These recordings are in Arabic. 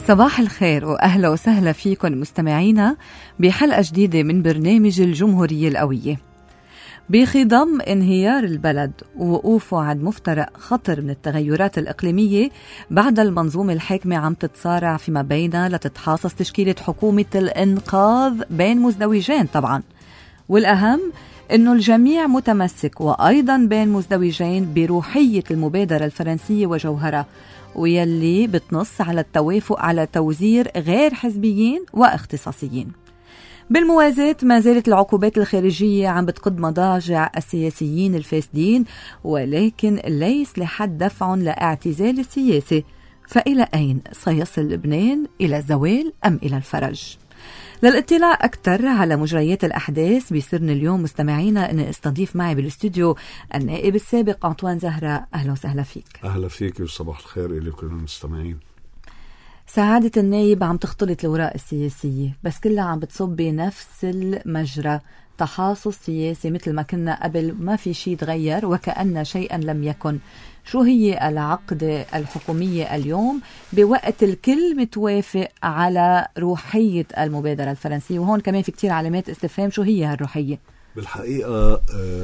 صباح الخير وأهلا وسهلا فيكم مستمعينا بحلقة جديدة من برنامج الجمهورية القوية. بخضم انهيار البلد ووقوفه عند مفترق خطر من التغيرات الإقليمية، بعد المنظومة الحاكمة عم تتصارع فيما بينها لتتحاصص تشكيلة حكومة الإنقاذ بين مزدوجين طبعا، والأهم إنه الجميع متمسك وأيضا بين مزدوجين بروحية المبادرة الفرنسية وجوهرها، ويلي بتنص على التوافق على توزير غير حزبيين واختصاصيين. بالموازاة ما زالت العقوبات الخارجية عم بتقد مضاجع السياسيين الفاسدين، ولكن ليس لحد دفع لاعتزال السياسة. فإلى أين سيصل لبنان؟ إلى الزوال أم إلى الفرج؟ للاطلاع أكثر على مجريات الأحداث بيسرني اليوم مستمعينا أن استضيف معي بالاستوديو النائب السابق أنطوان زهرة. أهلا وسهلا فيك. أهلا فيك وصباح الخير إليكم المستمعين. سعادة النائب، عم تختلط الأوراق السياسية بس كلها عم بتصب بنفس المجرى، تحاصص سياسي مثل ما كنا قبل، ما في شيء تغير وكأن شيئا لم يكن. شو هي العقدة الحكومية اليوم بوقت الكل متوافق على روحية المبادرة الفرنسية؟ وهون كمان في كتير علامات استفهام، شو هي هالروحية؟ بالحقيقة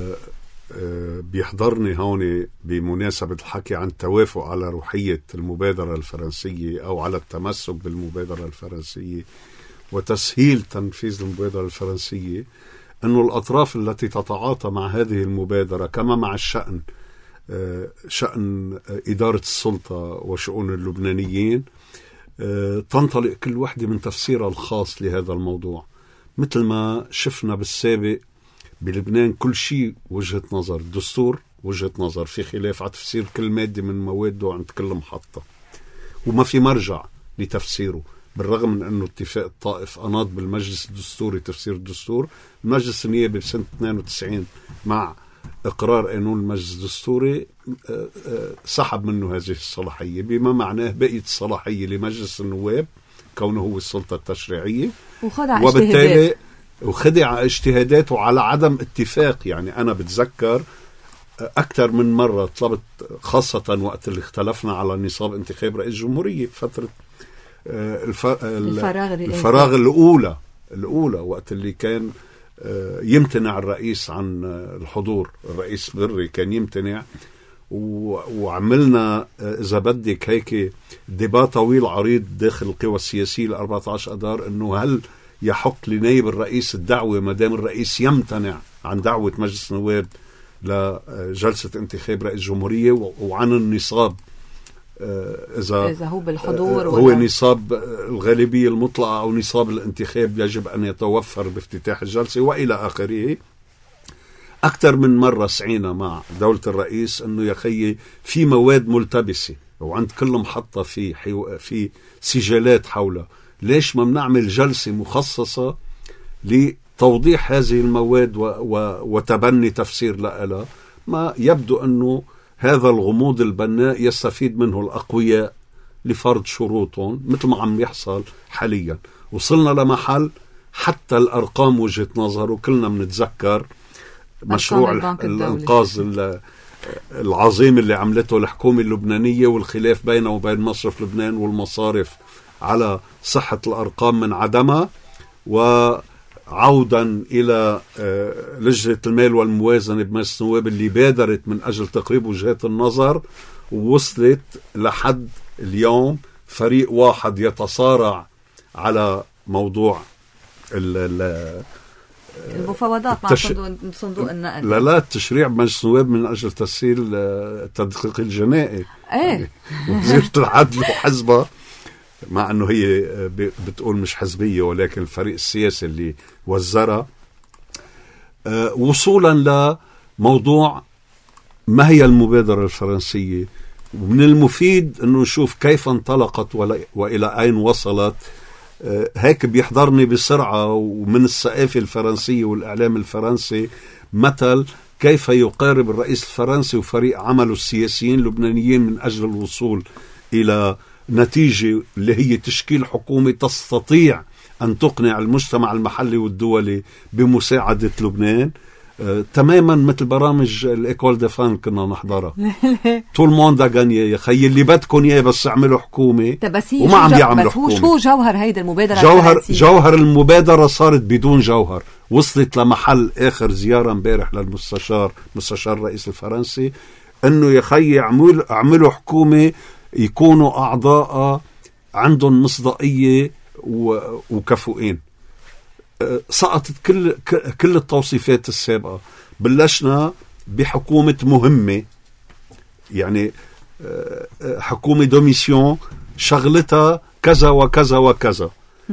بيحضرني هون بمناسبة الحكي عن التوافق على روحية المبادرة الفرنسية أو على التمسك بالمبادرة الفرنسية وتسهيل تنفيذ المبادرة الفرنسية، أنه الأطراف التي تتعاطى مع هذه المبادرة كما مع شأن إدارة السلطة وشؤون اللبنانيين تنطلق كل واحدة من تفسيرها الخاص لهذا الموضوع. مثل ما شفنا بالسابق بلبنان كل شيء وجهة نظر، الدستور وجهة نظر، في خلاف على تفسير كل مادة من مواده عند كل محطة وما في مرجع لتفسيره، بالرغم من أنه اتفاق الطائف أناض بالمجلس الدستوري تفسير الدستور. المجلس النيابي بسنة 92 مع إقرار قانون المجلس الدستوري سحب منه هذه الصلاحية، بما معناه بقيت الصلاحية لمجلس النواب كونه هو السلطة التشريعية، وبالتالي وخدع اجتهاداته على عدم اتفاق. يعني أنا بتذكر أكثر من مرة طلبت، خاصة وقت اللي اختلفنا على نصاب انتخاب رئيس جمهورية فترة الفراغ الأولى وقت اللي كان يمتنع الرئيس عن الحضور، الرئيس بري كان يمتنع، وعملنا إذا بدك هيك ديبا طويل عريض داخل القوى السياسية 14 أدار إنه هل يحق لنائب الرئيس الدعوة ما دام الرئيس يمتنع عن دعوة مجلس النواب لجلسة انتخاب رئيس جمهورية، وعن النصاب إذا هو بالحضور هو نصاب الغالبية المطلقة أو نصاب الانتخاب يجب أن يتوفر بافتتاح الجلسة وإلى آخره. أكثر من مرة سعينا مع دولة الرئيس أنه يا خيي في مواد ملتبسة وعند كل محطة في سجالات حولها، ليش ما بنعمل جلسة مخصصة لتوضيح هذه المواد وتبني تفسير لها؟ ما يبدو أنه هذا الغموض البناء يستفيد منه الأقوياء لفرض شروطهم مثل ما عم يحصل حاليا. وصلنا لمحل حتى الأرقام وجهة نظر، وكلنا بنتذكر مشروع الإنقاذ العظيم اللي عملته الحكومة اللبنانية والخلاف بينه وبين مصرف لبنان والمصارف على صحة الأرقام من عدمها، وعودا إلى لجنة المال والموازنة بمجلس النواب اللي بادرت من أجل تقريب وجهات النظر، ووصلت لحد اليوم فريق واحد يتصارع على موضوع المفاوضات مع صندوق النقد. لا التشريع بمجلس النواب من أجل تسهيل التدقيق الجنائي. وزيرة العدل وحزبها، مع أنه هي بتقول مش حزبية ولكن الفريق السياسي اللي وزرها، وصولا لموضوع ما هي المبادرة الفرنسية. ومن المفيد أنه نشوف كيف انطلقت وإلى أين وصلت. هيك بيحضرني بسرعة ومن الثقافة الفرنسية والإعلام الفرنسي مثل كيف يقارب الرئيس الفرنسي وفريق عمله السياسيين اللبنانيين من أجل الوصول إلى نتيجة اللي هي تشكيل حكومة تستطيع أن تقنع المجتمع المحلي والدولي بمساعدة لبنان. تماما مثل برامج الإيكول دي فان كنا نحضرها. طول موندا غانيه يا خي، اللي بدكم اياه بس اعملوا حكومه وما عم يعملوا حكومه. شو جوهر هيدا المبادره؟ جوهر المبادره صارت بدون جوهر. وصلت لمحل اخر زياره امبارح للمستشار الرئيس الفرنسي انه يا خي اعملوا حكومه يكونوا اعضاء عندهم مصداقيه وكفؤين. سقطت كل التوصيفات السابقة. بلشنا بحكومة مهمة، يعني حكومة دوميسيون شغلتها كذا وكذا وكذا،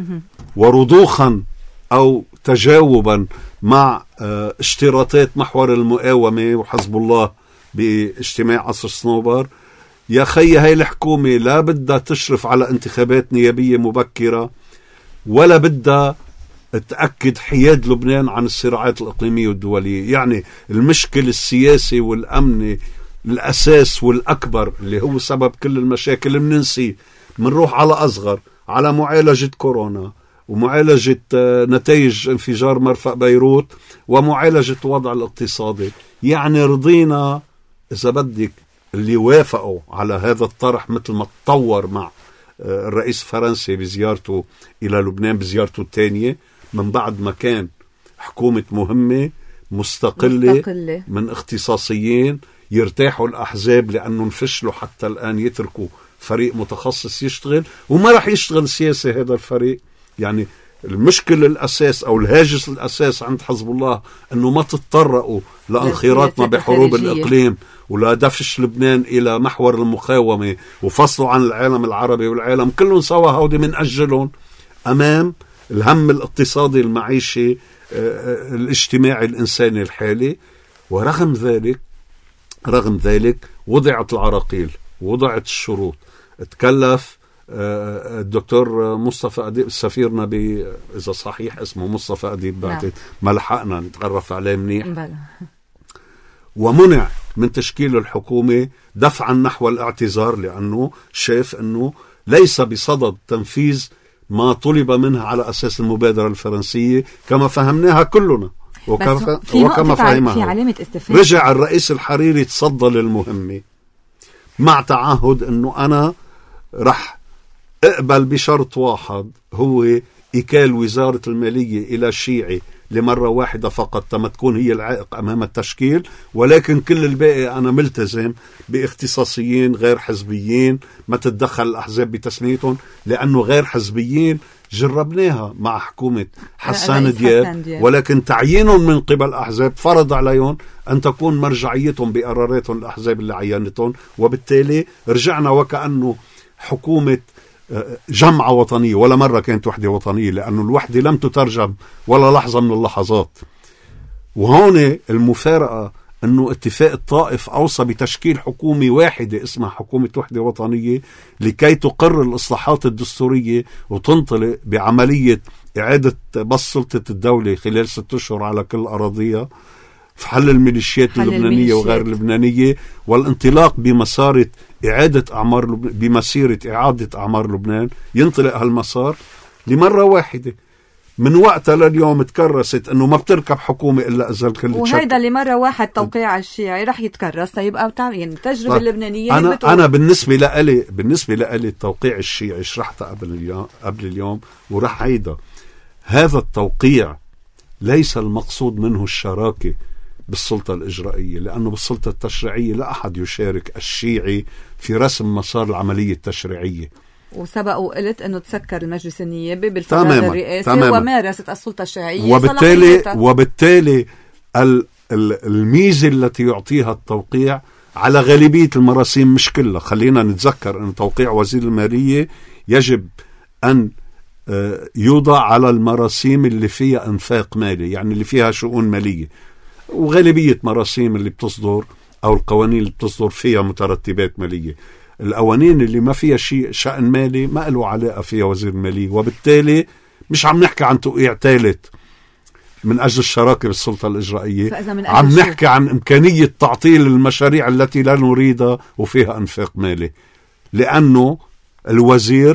ورضوخا أو تجاوبا مع اشتراطات محور المقاومة وحزب الله باجتماع عصر صنوبر. يا خي هاي الحكومة لا بدها تشرف على انتخابات نيابية مبكرة، ولا بدها تأكد حياد لبنان عن الصراعات الإقليمية والدولية. يعني المشكل السياسي والأمني الأساس والأكبر اللي هو سبب كل المشاكل مننسي، منروح على أصغر، على معالجة كورونا ومعالجة نتائج انفجار مرفأ بيروت ومعالجة الوضع الاقتصادي. يعني رضينا إذا بدك اللي وافقوا على هذا الطرح، مثل ما تطور مع الرئيس الفرنسي بزيارته إلى لبنان، بزيارته الثانية من بعد ما كان حكومة مهمة مستقلة من اختصاصيين يرتاحوا الأحزاب لأنه انفشلوا حتى الآن، يتركوا فريق متخصص يشتغل وما رح يشتغل سياسي هذا الفريق. يعني المشكلة الأساس أو الهاجس الأساس عند حزب الله أنه ما تتطرقوا لانخراطنا بحروب الإقليم ولا دفش لبنان إلى محور المقاومة وفصلوا عن العالم العربي والعالم كلهم سوا. هودي من أجلهم أمام الهم الاقتصادي المعيشي الاجتماعي الإنساني الحالي. ورغم ذلك وضعت العراقيل، وضعت الشروط. تكلف الدكتور مصطفى أديب سفيرنا إذا صحيح اسمه مصطفى أديب، بعد ما لحقنا نتعرف عليه منيح، ومنع من تشكيل الحكومة دفعا نحو الاعتذار، لأنه شاف أنه ليس بصدد تنفيذ ما طلب منها على أساس المبادرة الفرنسية كما فهمناها كلنا وكما فهمها. رجع الرئيس الحريري تصدى للمهمة مع تعهد أنه أنا رح اقبل بشرط واحد، هو إكال وزارة المالية إلى الشيعي لمرة واحدة فقط تم تكون هي العائق أمام التشكيل، ولكن كل الباقي أنا ملتزم باختصاصيين غير حزبيين، ما تتدخل الأحزاب بتسميتهم، لأنه غير حزبيين جربناها مع حكومة حسان دياب، ولكن تعيينهم من قبل أحزاب فرض عليهم أن تكون مرجعيتهم بقراراتهم الأحزاب اللي عينتهم، وبالتالي رجعنا وكأنه حكومة جمعة وطنية، ولا مرة كانت وحدة وطنية، لأنه الوحدة لم تترجم ولا لحظة من اللحظات. وهون المفارقة أنه اتفاق الطائف أوصى بتشكيل حكومة واحدة اسمها حكومة وحدة وطنية لكي تقر الإصلاحات الدستورية وتنطلق بعملية إعادة بسط سلطة الدولة خلال 6 أشهر على كل أراضيها، في حل الميليشيات اللبنانية وغير اللبنانية، والانطلاق بمسيرة إعادة أعمار لبنان. ينطلق هالمسار لمرة واحدة. من وقتها لليوم تكرست أنه ما بتركب حكومة إلا إذا الكل تشكل، وهيدا اللي مرة واحد توقيع الشيعي رح يتكرس يبقى يعني التجربة اللبنانية. أنا بالنسبة لألي التوقيع الشيعي شرحتها قبل اليوم ورح عيدا. هذا التوقيع ليس المقصود منه الشراكة بالسلطة الإجرائية، لأنه بالسلطة التشريعية لا أحد يشارك الشيعي في رسم مسار العملية التشريعية. وسبق وقلت أنه تسكر المجلس النيابي بالفراغ الرئاسي ومارست السلطة الشرعية، وبالتالي الميزة التي يعطيها التوقيع على غالبية المراسيم مش كلها. خلينا نتذكر أن توقيع وزير المالية يجب أن يوضع على المراسيم اللي فيها انفاق مالي، يعني اللي فيها شؤون مالية، وغالبية مراسيم اللي بتصدر أو القوانين اللي بتصدر فيها مترتبات مالية. القوانين اللي ما فيها شيء شأن مالي ما له علاقة فيها وزير المالية، وبالتالي مش عم نحكي عن توقيع ثالث من أجل الشراكة بالسلطة الإجرائية، عم نحكي عن إمكانية تعطيل المشاريع التي لا نريدها وفيها انفاق مالي، لأنه الوزير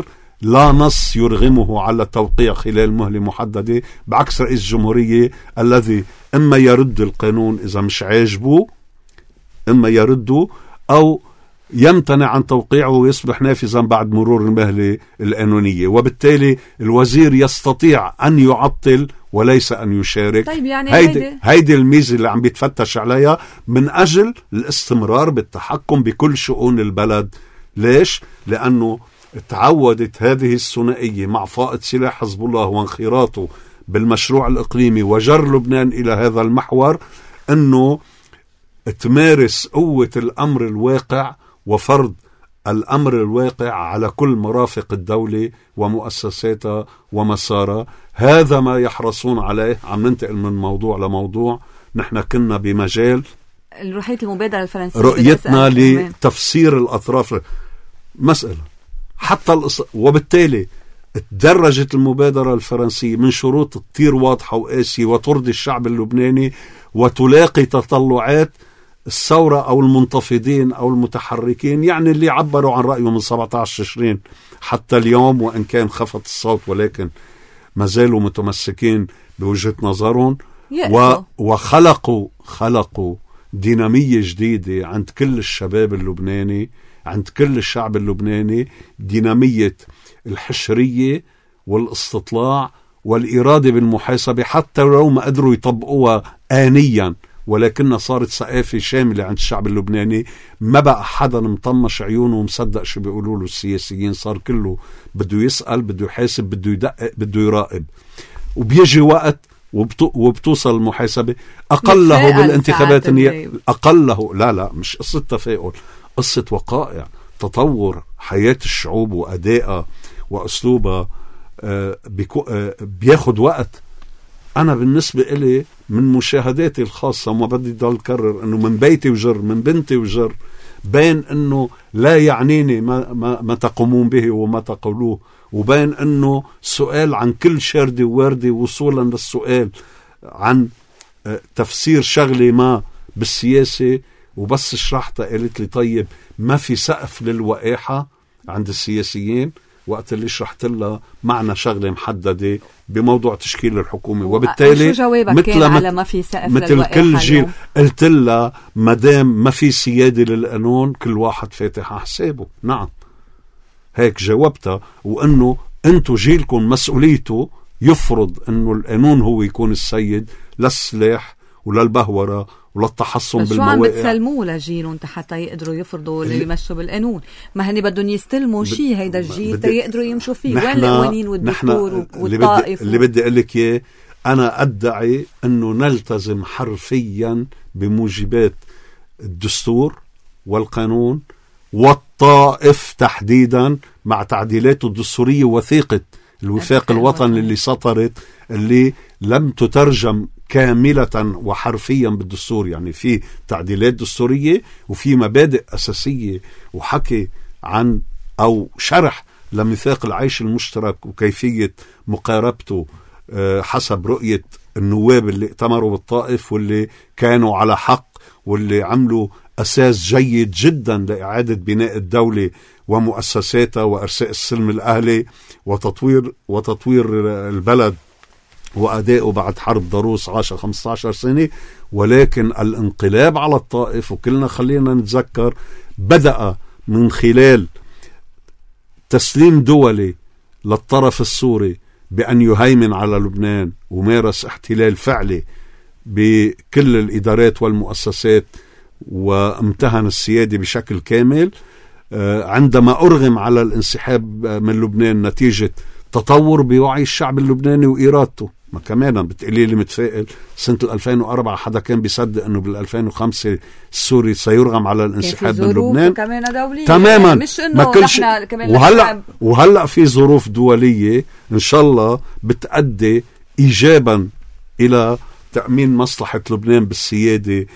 لا نص يرغمه على التوقيع خلال مهلة محددة، بعكس رئيس الجمهورية الذي إما يرد القانون إذا مش عاجبه، إما يرده أو يمتنع عن توقيعه ويصبح نافذا بعد مرور المهلة القانونية. وبالتالي الوزير يستطيع أن يعطل وليس أن يشارك. طيب يعني هيدي الميزة اللي عم بيتفتش عليها من أجل الاستمرار بالتحكم بكل شؤون البلد. ليش؟ لأنه تعودت هذه الثنائية مع فائض سلاح حزب الله وانخراطه بالمشروع الإقليمي وجر لبنان إلى هذا المحور أنه تمارس قوة الأمر الواقع وفرض الأمر الواقع على كل مرافق الدولة ومؤسساتها ومسارها. هذا ما يحرصون عليه. عم ننتقل من موضوع لموضوع. نحن كنا بمجال رؤية المبادرة الفرنسية، رؤيتنا لتفسير الأطراف مسألة حتى وبالتالي تدرجت المبادرة الفرنسية من شروط كتير واضحة وقاسية وترضي الشعب اللبناني وتلاقي تطلعات الثورة أو المنتفضين أو المتحركين، يعني اللي عبروا عن رأيهم من 17 تشرين حتى اليوم، وإن كان خفت الصوت ولكن ما زالوا متمسكين بوجهة نظرهم وخلقوا دينامية جديدة عند كل الشباب اللبناني، عند كل الشعب اللبناني، دينامية الحشرية والاستطلاع والإرادة بالمحاسبة، حتى لو ما قدروا يطبقوها آنيا، ولكنها صارت ثقافة شاملة عند الشعب اللبناني. ما بقى حدا مطمش عيونه ومصدق شو بيقولوا له السياسيين، صار كله بده يسأل، بده يحاسب، بده يدقق، بده يراقب. وبيجي وقت وبتوصل المحاسبة أقله بالانتخابات أقله. لا مش قصة تفاؤل، قصة وقائع تطور حياة الشعوب وأدائها وأسلوبها بياخد وقت. أنا بالنسبة إلي من مشاهداتي الخاصة وما بدي ضل كرر أنه من بيتي وجر من بنتي وجر بين أنه لا يعنيني ما تقومون به وما تقولوه، وبين أنه سؤال عن كل شاردة وواردة وصولا للسؤال عن تفسير شغلة ما بالسياسة. وبس شرحتها قالت لي طيب ما في سقف للوقاحة عند السياسيين وقت اللي شرحت لها معنى شغلة محددة بموضوع تشكيل الحكومة. وبالتالي مثل كل جيل قلت لها مدام ما في سيادة للقانون كل واحد فاتح على حسابه. نعم هيك جاوبتها، وأنه أنتو جيلكم مسؤوليته يفرض أنه القانون هو يكون السيد، للسلاح وللبهورة وللتحصن بالمواقع. شو عم بتسلموه لجيلهم حتى يقدروا يفرضوا اللي يمشوا بالقانون؟ ما هني بدهم يستلموا شيء هيدا الجيل يقدروا يمشوا فيه. وين القوانين والدستور والطائف؟ اللي بدي أقول لك إياه، أنا أدعي أنه نلتزم حرفيا بموجبات الدستور والقانون والطائف تحديدا مع تعديلاته الدستورية وثيقة الوفاق الوطني اللي سطرت، اللي لم تترجم كاملة وحرفيا بالدستور. يعني في تعديلات دستورية وفي مبادئ أساسية وحكي عن أو شرح لميثاق العيش المشترك وكيفية مقاربته حسب رؤية النواب اللي ائتمروا بالطائف واللي كانوا على حق واللي عملوا أساس جيد جدا لإعادة بناء الدولة ومؤسساتها وإرساء السلم الأهلي وتطوير البلد وأدائه بعد حرب ضروس 10-15 سنة. ولكن الانقلاب على الطائف، وكلنا خلينا نتذكر، بدأ من خلال تسليم دولي للطرف السوري بأن يهيمن على لبنان ومارس احتلال فعلي بكل الإدارات والمؤسسات وامتهن السيادة بشكل كامل. عندما أرغم على الانسحاب من لبنان نتيجة تطور بوعي الشعب اللبناني وإرادته. ما كمان بتقلي لي متفائل سنة 2004 حدا كان بيصدق أنه بال2005 السوري سيرغم على الانسحاب من لبنان؟ تماما يعني مش إنه نحن كمان وهلأ في ظروف دولية إن شاء الله بتأدي إيجابا إلى تأمين مصلحة لبنان بالسيادة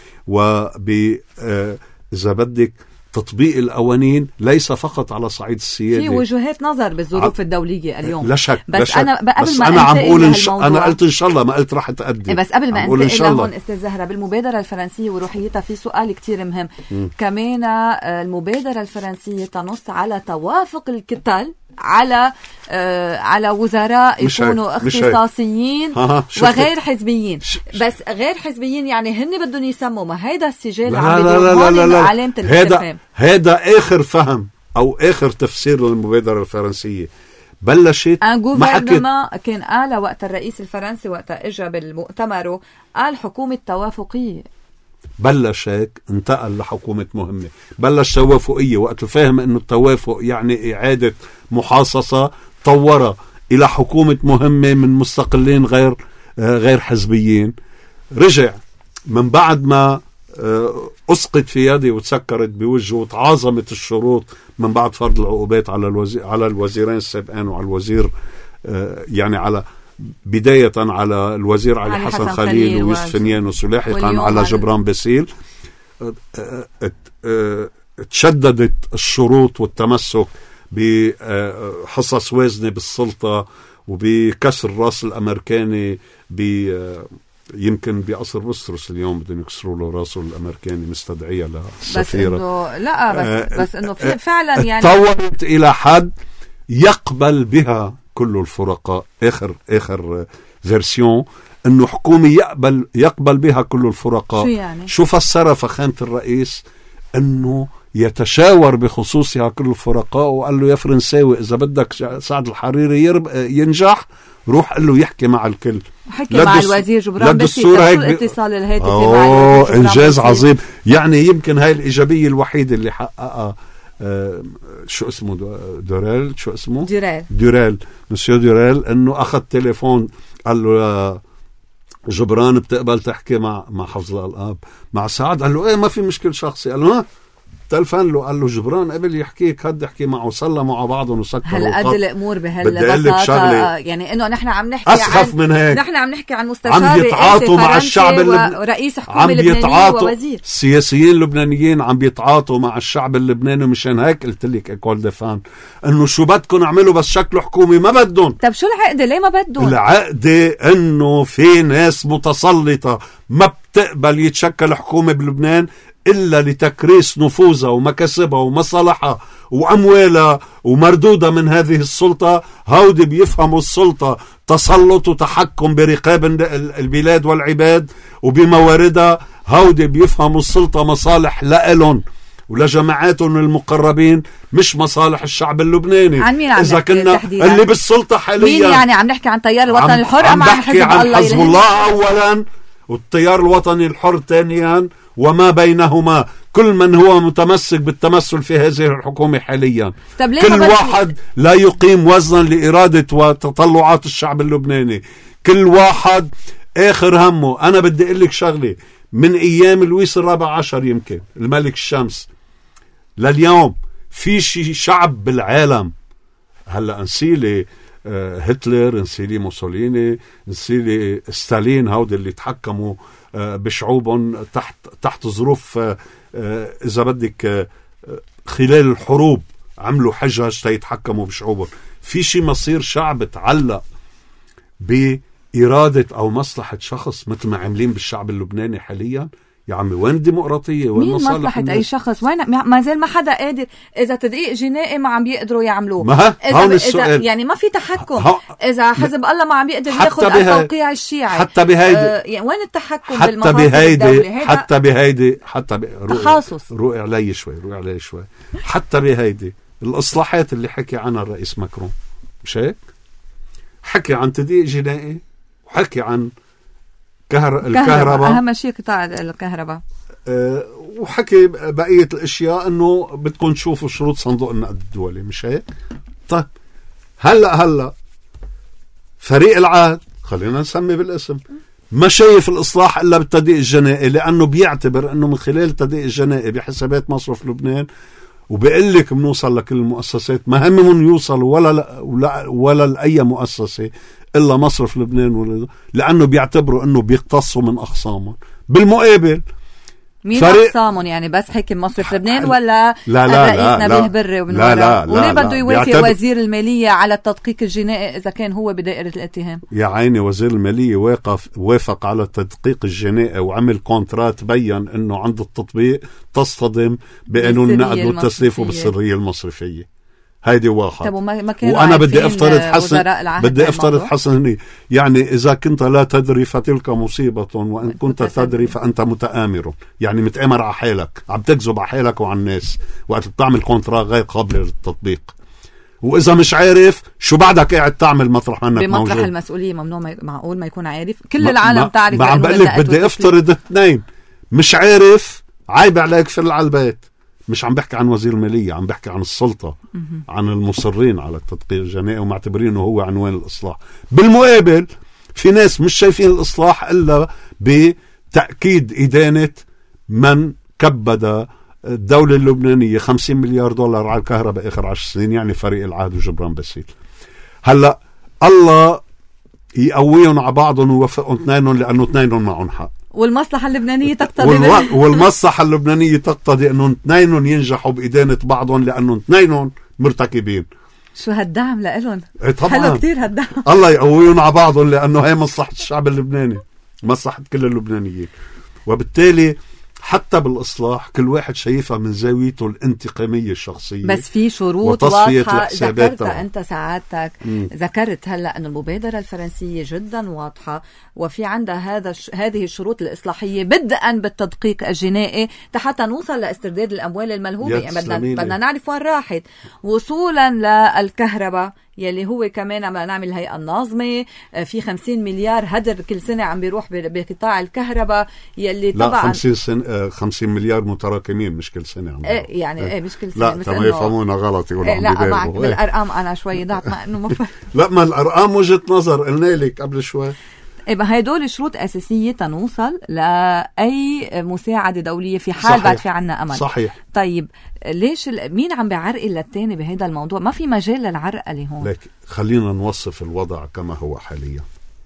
إذا بدك تطبيق القوانين ليس فقط على صعيد السيادة. في وجهات نظر بالظروف الدولية اليوم لا شك. بس أنا عم أقول أنا قلت إن شاء الله، ما قلت راح تأدي. بس قبل ما أنت هون أستاذ زهرة بالمبادرة الفرنسية وروحيتها في سؤال كتير مهم. كمان المبادرة الفرنسية تنص على توافق الكتل على وزراء يكونوا اختصاصيين وغير حزبيين. بس غير حزبيين يعني هن بدهم يسموا، ما هيدا السجل عم بيدور علامة الاستفهام. هذا آخر فهم أو آخر تفسير للمبادرة الفرنسية. بلشت ما كان قال وقت الرئيس الفرنسي وقت اجى بالمؤتمر قال حكومة توافقية. بلش هيك انتقل لحكومة مهمة، بلش توافقية وقت فهم انه التوافق يعني اعادة محاصصة، طورها الى حكومة مهمة من مستقلين غير حزبيين. رجع من بعد ما اسقط في يدي وتسكرت بوجهه وتعاظمت الشروط من بعد فرض العقوبات على الوزيرين السابقين وعلى الوزير يعني على بداية على الوزير علي حسن خليل ويوسف نيانوس ولاحقا على جبران باسيل. تشددت الشروط والتمسك بحصص وازنة بالسلطة وبكسر راس الأمريكاني يمكن بقصر بسترس اليوم بدهم يكسروا له راسه الأمريكاني مستدعية للسفيرة. بس إنه لا بس إنه فعلا يعني تطورت إلى حد يقبل بها كل الفرقاء. آخر فيرسيون إنه حكومة يقبل بها كل الفرقاء. شو يعني؟ شو فسرها فخامة الرئيس؟ إنه يتشاور بخصوصها كل الفرقاء وقال له يا فرنساوي إذا بدك سعد الحريري ينجح روح قال له يحكي مع الكل. حكي مع الوزير جبران باسيل. شو الاتصال الهاتفي مع الوزير جبران إنجاز عظيم. يعني يمكن هاي الإيجابية الوحيدة اللي حققها شو اسمه دوريل، شو اسمه دوريل مسيو دوريل، انه اخذ تليفون قال له يا جبران بتقبل تحكي مع حفظ الألقاب مع سعد؟ قال له ايه ما في مشكل شخصي. قال له تلفن له قال له جبران قبل يحكيك هد احكي معه سلموا على بعضهم وسكروا. هل قد الامور بهالبساطه؟ يعني انه نحن عم نحكي أسخف من هيك. نحن عم نحكي عن مستشار عم يتعاطوا مع الشعب ورئيس حكومه لبنانيه ووزير. السياسيين اللبنانيين عم بيتعاطوا مع الشعب اللبناني. مشان هيك قلت لك اكول دفان انه شو بدكم اعملوا بس شكلوا حكومه ما بدهم. طب شو العقده؟ ليه ما بدهم؟ العقده انه في ناس متسلطه ما بتقبل يتشكل حكومه بلبنان إلا لتكريس نفوذها ومكاسبها ومصالحها وأموالها ومردودة من هذه السلطة. هودي بيفهموا السلطة تسلط وتحكم برقاب البلاد والعباد وبمواردها. هودي بيفهموا السلطة مصالح لإلهم ولجماعاتهم المقربين مش مصالح الشعب اللبناني. عن مين عم إذا كنا تحديداً؟ اللي بالسلطة حاليا مين يعني؟ عم نحكي عن تيار الوطن الحر عم نحكي عن حزب الله أولا والتيار الوطني الحر ثانيا وما بينهما. كل من هو متمسك بالتمثل في هذه الحكومة حاليا. كل واحد لا يقيم وزنا لإرادة وتطلعات الشعب اللبناني. كل واحد آخر همه. أنا بدي أقول لك شغلة، من أيام لويس ال14 يمكن الملك الشمس لليوم في شعب بالعالم، هلأ نسيلي هتلر، نسيلي موسوليني، نسيلي ستالين، هود اللي تحكموا بشعوبهم تحت ظروف إذا بدك خلال الحروب عملوا حجج تيتحكموا بشعوبهم. في شي مصير شعب تعلق بإرادة أو مصلحة شخص مثل ما عاملين بالشعب اللبناني حاليا؟ يا عمي وين الديمقراطية؟ وين مصلحة أي شخص؟ وين ما زال ما حدا قادر. إذا تدقيق جنائي ما عم بيقدروا يعملوه. إذا يعني ما في تحكم. إذا حزب الله ما عم بيقدر ياخذ التوقيع الشيعي. حتى بهيدي يعني وين التحكم بالمفاصل الدولة؟ حتى بهيدي تخاصص. روقي علي شوي. حتى بهيدي الإصلاحات اللي حكي عنها الرئيس ماكرون مش هيك؟ حكي عن تدقيق جنائي وحكي عن الكهرباء، أهم شيء قطاع الكهرباء، وحكي بقية الأشياء أنه بدكم تشوفوا شروط صندوق النقد الدولي مش هيك؟ طيب هلأ فريق العهد خلينا نسمي بالاسم ما شايف الإصلاح إلا بالتدقيق الجنائي، لأنه بيعتبر أنه من خلال التدقيق الجنائي بحسابات مصرف لبنان وبقول لك بنوصل لكل المؤسسات. ما همهم يوصلوا ولا لأي مؤسسة إلا مصرف لبنان، لأنه بيعتبروا أنه بيقتصوا من أخصامهم. بالمقابل مين أخصامهم؟ يعني بس حكم مصرف لبنان ولا الرئيس نبيه بري ومن وراء؟ وليه بده يوافق وزير المالية على التدقيق الجنائي إذا كان هو بدائرة الاتهام؟ يا عيني وزير المالية وافق على التدقيق الجنائي وعمل كونترات بيّن أنه عند التطبيق تصطدم بقانون النقد والتسليف وبالسرية المصرفية. هيدي واحد. طب ما كان وأنا بدي أفترض حسن يعني إذا كنت لا تدري فتلك مصيبة وإن كنت تدري فأنت متآمر، يعني متآمر على حالك، عم تكذب على حالك وعلى الناس وقت بتعمل كونترا غير قابل للتطبيق. وإذا مش عارف شو بعدك قاعد تعمل مطرح منك موجود؟ بمطرح المسؤولية ممنوع معقول ما يكون عارف؟ كل العالم تعرف. ما عم بقلك بدي أفترض اثنين، مش عارف عيب عليك في البيت. مش عم بحكي عن وزير المالية، عم بحكي عن السلطة، عن المصرين على التدقيق الجنائي ومعتبرينه هو عنوان الإصلاح. بالمقابل في ناس مش شايفين الإصلاح إلا بتأكيد إدانة من كبد الدولة اللبنانية 50 مليار دولار على الكهرباء آخر 10 سنين، يعني فريق العهد وجبران باسيل. هلأ الله يقويهم على بعضهم ويوفقهم اثنينهم لأنه اثنينهم معهم حق، والمصلحة اللبنانية تقتضي والمصلحة اللبنانية تقتضي أنهم اثنينهم ينجحوا بإدانة بعضهم لأنهم اثنينهم مرتكبين. شو هالدعم لإلهم؟ حلو كتير هالدعم. الله يقويهم على بعضهم لأنه هي مصلحة الشعب اللبناني، مصلحة كل اللبنانيين. وبالتالي حتى بالإصلاح كل واحد شايفها من زاويته الانتقامية الشخصية، بس في شروط واضحة ذكرتها أنت سعادتك. ذكرت هلأ أن المبادرة الفرنسية جدا واضحة وفي عندها هذه الشروط الإصلاحية بدءا بالتدقيق الجنائي حتى نوصل لاسترداد الأموال الملهوبة. يعني بدنا نعرف وين راحت، وصولا للكهرباء يلي هو كمان عم نعمل هيئة الناظمة، في 50 مليار هدر كل سنة عم بيروح بقطاع الكهرباء يلي طبعا 50 مليار متراكمين مش كل سنة عم يعني مش كل سنة. لا تمام يفهمونا غلط يقولوا لا معك بالأرقام أنا شوي ضعت مع إنه لا ما الأرقام وجهة نظر قلنا لك قبل شوي. هيدول شروط أساسية تنوصل لأي مساعدة دولية في حال بعد في عنا أمل. صحيح. طيب ليش مين عم بيعرقل للتاني بهذا الموضوع؟ ما في مجال للعرقلة هون. لكن خلينا نوصف الوضع كما هو حاليا.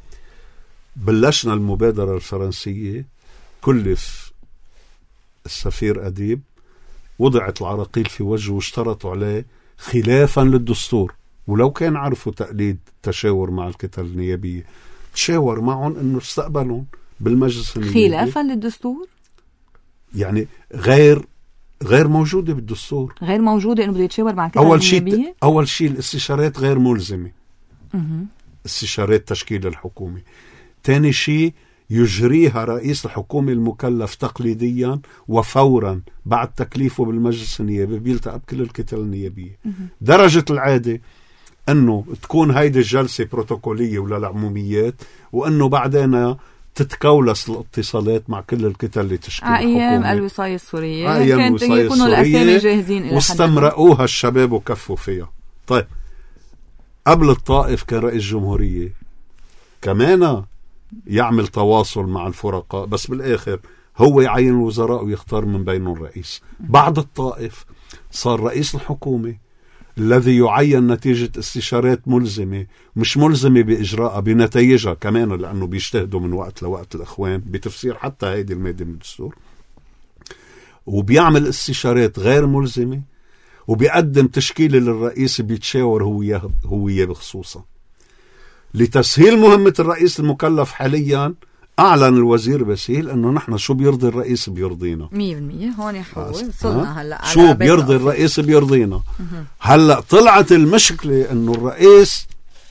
بلشنا المبادرة الفرنسية، كلف السفير أديب، وضعت العراقيل في وجهه واشترطوا عليه خلافا للدستور، ولو كان عرفوا تقليد تشاور مع الكتل النيابية تشاور معهم انه استقبلهم بالمجلس النيابي خلافا للدستور، يعني غير موجودة بالدستور، غير موجودة انه بده يتشاور مع الكتل النيابية. اول شيء الاستشارات غير ملزمة، استشارات تشكيل الحكومة. تاني شيء يجريها رئيس الحكومة المكلف تقليديا وفورا بعد تكليفه بالمجلس النيابي بيلتقى بكل الكتل النيابية. درجة العادة انه تكون هيدي الجلسة بروتوكولية ولا العموميات، وانه بعدين تتكولس الاتصالات مع كل الكتل لتشكيل الحكومة. ايام الوصاية السورية كانت يكونوا الاسامي جاهزين واستمرقوها الشباب وكفوا فيها. طيب قبل الطائف كان رئيس جمهورية كمان يعمل تواصل مع الفرقاء، بس بالاخر هو يعين الوزراء ويختار من بينهم رئيس. بعد الطائف صار رئيس الحكومة الذي يعين نتيجة استشارات ملزمة، مش ملزمة بإجراءها بنتائجها كمان، لأنه بيجتهدوا من وقت لوقت الإخوان بتفسير حتى هيدي المادة من الدستور، وبيعمل استشارات غير ملزمة، وبيقدم تشكيلة للرئيس بيتشاور هو بخصوصها. لتسهيل مهمة الرئيس المكلف حاليا أعلن الوزير باسيل أنه نحن شو بيرضي الرئيس بيرضينا 100%. هون يحول وصلنا هلأ شو بيرضي الرئيس بيرضينا. هلأ طلعت المشكلة أنه الرئيس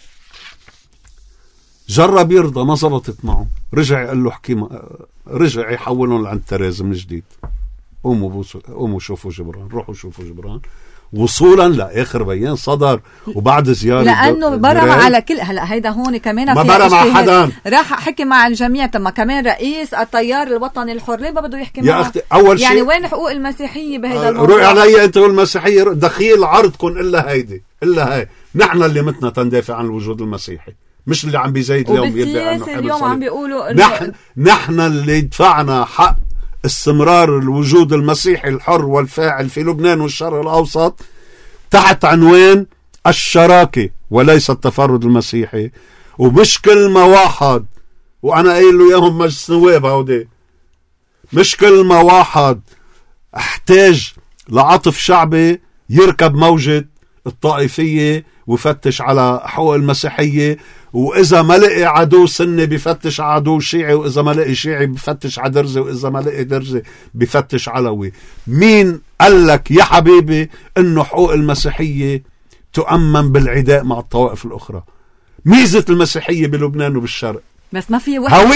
جرب يرضى ما زبطت معه، رجع يقول له رجع يحولهم لعند ترازم من جديد. قوموا شوفوا جبران، روحوا شوفوا جبران، وصولا لاخر بيان صدر وبعد زياره لانه برم على كل. هلا هيدا هون كمان ما برم على حدا، راح حكي مع الجميع. طب ما كمان رئيس التيار الوطني الحر ليه ما بده يحكي يا اختي؟ اول شيء يعني وين حقوق المسيحيه بهذا الموضوع؟ روح علي انت والمسيحيه دخيل عرضكم الا هيدي الا هي. نحن اللي متنا تندافع عن الوجود المسيحي، مش اللي عم بيزيد اليوم يدعي انه اليوم عم بيقولوا نحن اللي دفعنا حق استمرار الوجود المسيحي الحر والفاعل في لبنان والشرق الأوسط تحت عنوان الشراكة وليس التفرد المسيحي. ومش كلمة واحد، وأنا قايل له ياهم مجلس نواب هودي، مش كلمة واحد احتاج لعطف شعبي يركب موجة الطائفية ويفتش على حقوق المسيحية، وإذا ما لقي عدو سني بيفتش على عدو شيعي، وإذا ما لقي شيعي بيفتش على درزي، وإذا ما لقي درزي بيفتش علوي. مين قال لك يا حبيبي إنه حقوق المسيحية تؤمن بالعداء مع الطوائف الأخرى. ميزة المسيحية بلبنان وبالشرق بس ما في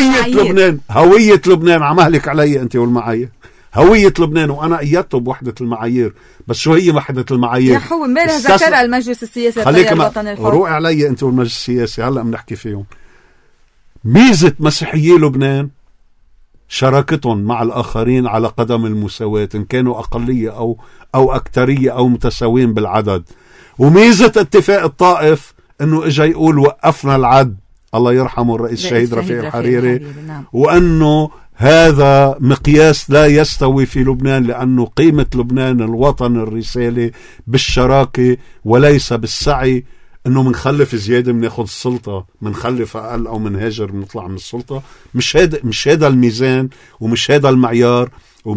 هوية لبنان عمالك علي أنت والمعايير. هوية لبنان وأنا أيدته بوحدة المعايير، بس شو هي وحدة المعايير؟ يا حو امبارح ذكرها المجلس السياسي روقي علي أنت والمجلس السياسي، هلأ بنحكي فيهم. ميزة مسيحيي لبنان شراكتهم مع الآخرين على قدم المساواة، إن كانوا أقلية أو أكترية أو متساوين بالعدد. وميزة اتفاق الطائف أنه إجا يقول وقفنا العد، الله يرحمه الرئيس الشهيد رفيق الحريري، نعم. وأنه هذا مقياس لا يستوي في لبنان، لأنه قيمة لبنان الوطن الرسالي بالشراكة وليس بالسعي انه منخلف زيادة مناخد السلطة، منخلف اقل او منهاجر منطلع من السلطة. مش هذا الميزان ومش هذا المعيار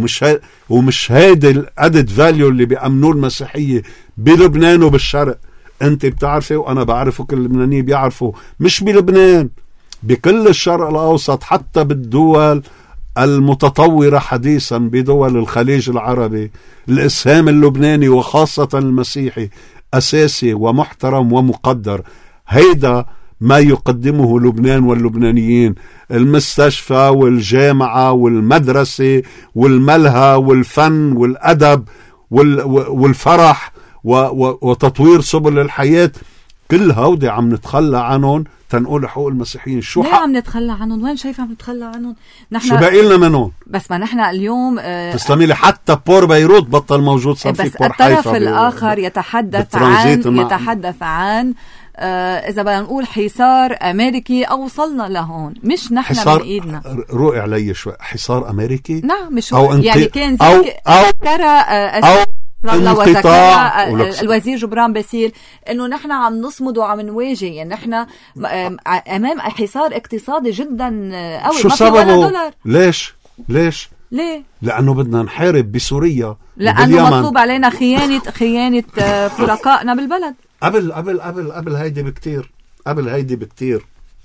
ومش هذا الادد فاليو اللي بيأمنوه المسيحية بلبنان وبالشرق. انت بتعرفي وانا بعرف وكل اللبنانيين بيعرفوا، مش بلبنان، بكل الشرق الاوسط، حتى بالدول المتطورة حديثا، بدول الخليج العربي، الاسهام اللبناني وخاصة المسيحي أساسي ومحترم ومقدر. هيدا ما يقدمه لبنان واللبنانيين، المستشفى والجامعة والمدرسة والملهى والفن والأدب والفرح وتطوير سبل الحياة، كل هودي عم نتخلى عنهم تنقول حقوق المسيحيين. شو ليه عم نتخلى عنهم؟ وين شايف عم نتخلى عنهم؟ نحن شو باقي لنا منهم؟ بس ما نحن اليوم تسلمي لي، حتى بور بيروت بطل موجود، صار في بور حيفا. الطرف الآخر يتحدث عن إذا بدنا نقول حصار أمريكي أوصلنا لهون، مش نحن من إيدنا. روقي علي شوي، حصار أمريكي؟ نعم، مش يعني كان ترى انقطاع الوزير جبران باسيل انه نحن عم نصمد وعم نواجه، يعني نحن امام حصار اقتصادي جدا قوي. شو ما في ولا دولار. ليش؟ ليه؟ لانه بدنا نحارب بسوريا، لانه مطلوب علينا خيانة فرقائنا بالبلد. قبل هيدي بكتير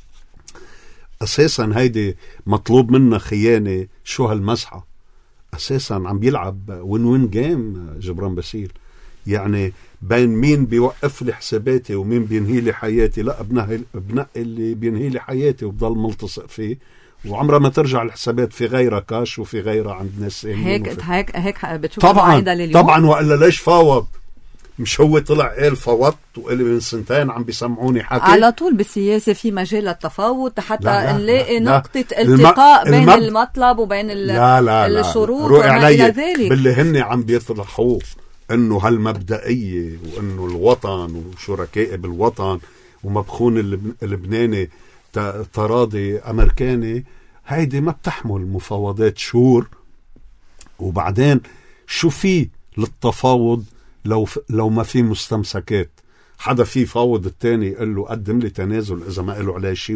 اساسا هيدي مطلوب منا خيانة. شو هالمزحة؟ أساساً عم بيلعب وين جيم جبران باسيل، يعني بين مين بيوقف لي حساباتي ومين بينهي لي حياتي. لا، ابناء اللي بينهي لي حياتي وبضل ملتصق فيه، وعمرها ما ترجع الحسابات في غيرها كاش وفي غيرها عند ناس هيك بتشوف طبعا وإلا ليش فاوض؟ مش هو طلع قال فوضت وقال من سنتين عم بيسمعوني حكي؟ على طول بالسياسة في مجال التفاوض حتى نلاقي نقطة التقاء بين المطلب وبين الشروط وما إلى ذلك. باللي هن عم بيطرحوه انه هالمبدئية وانه الوطن وشركاء بالوطن ومبخون اللبناني تراضي امريكاني، هيدي ما بتحمل مفاوضات شهور. وبعدين شو في للتفاوض لو ما في مستمسكات؟ حدا في فاوض التاني يقول له قدم لي تنازل اذا ما قالوا عليه شيء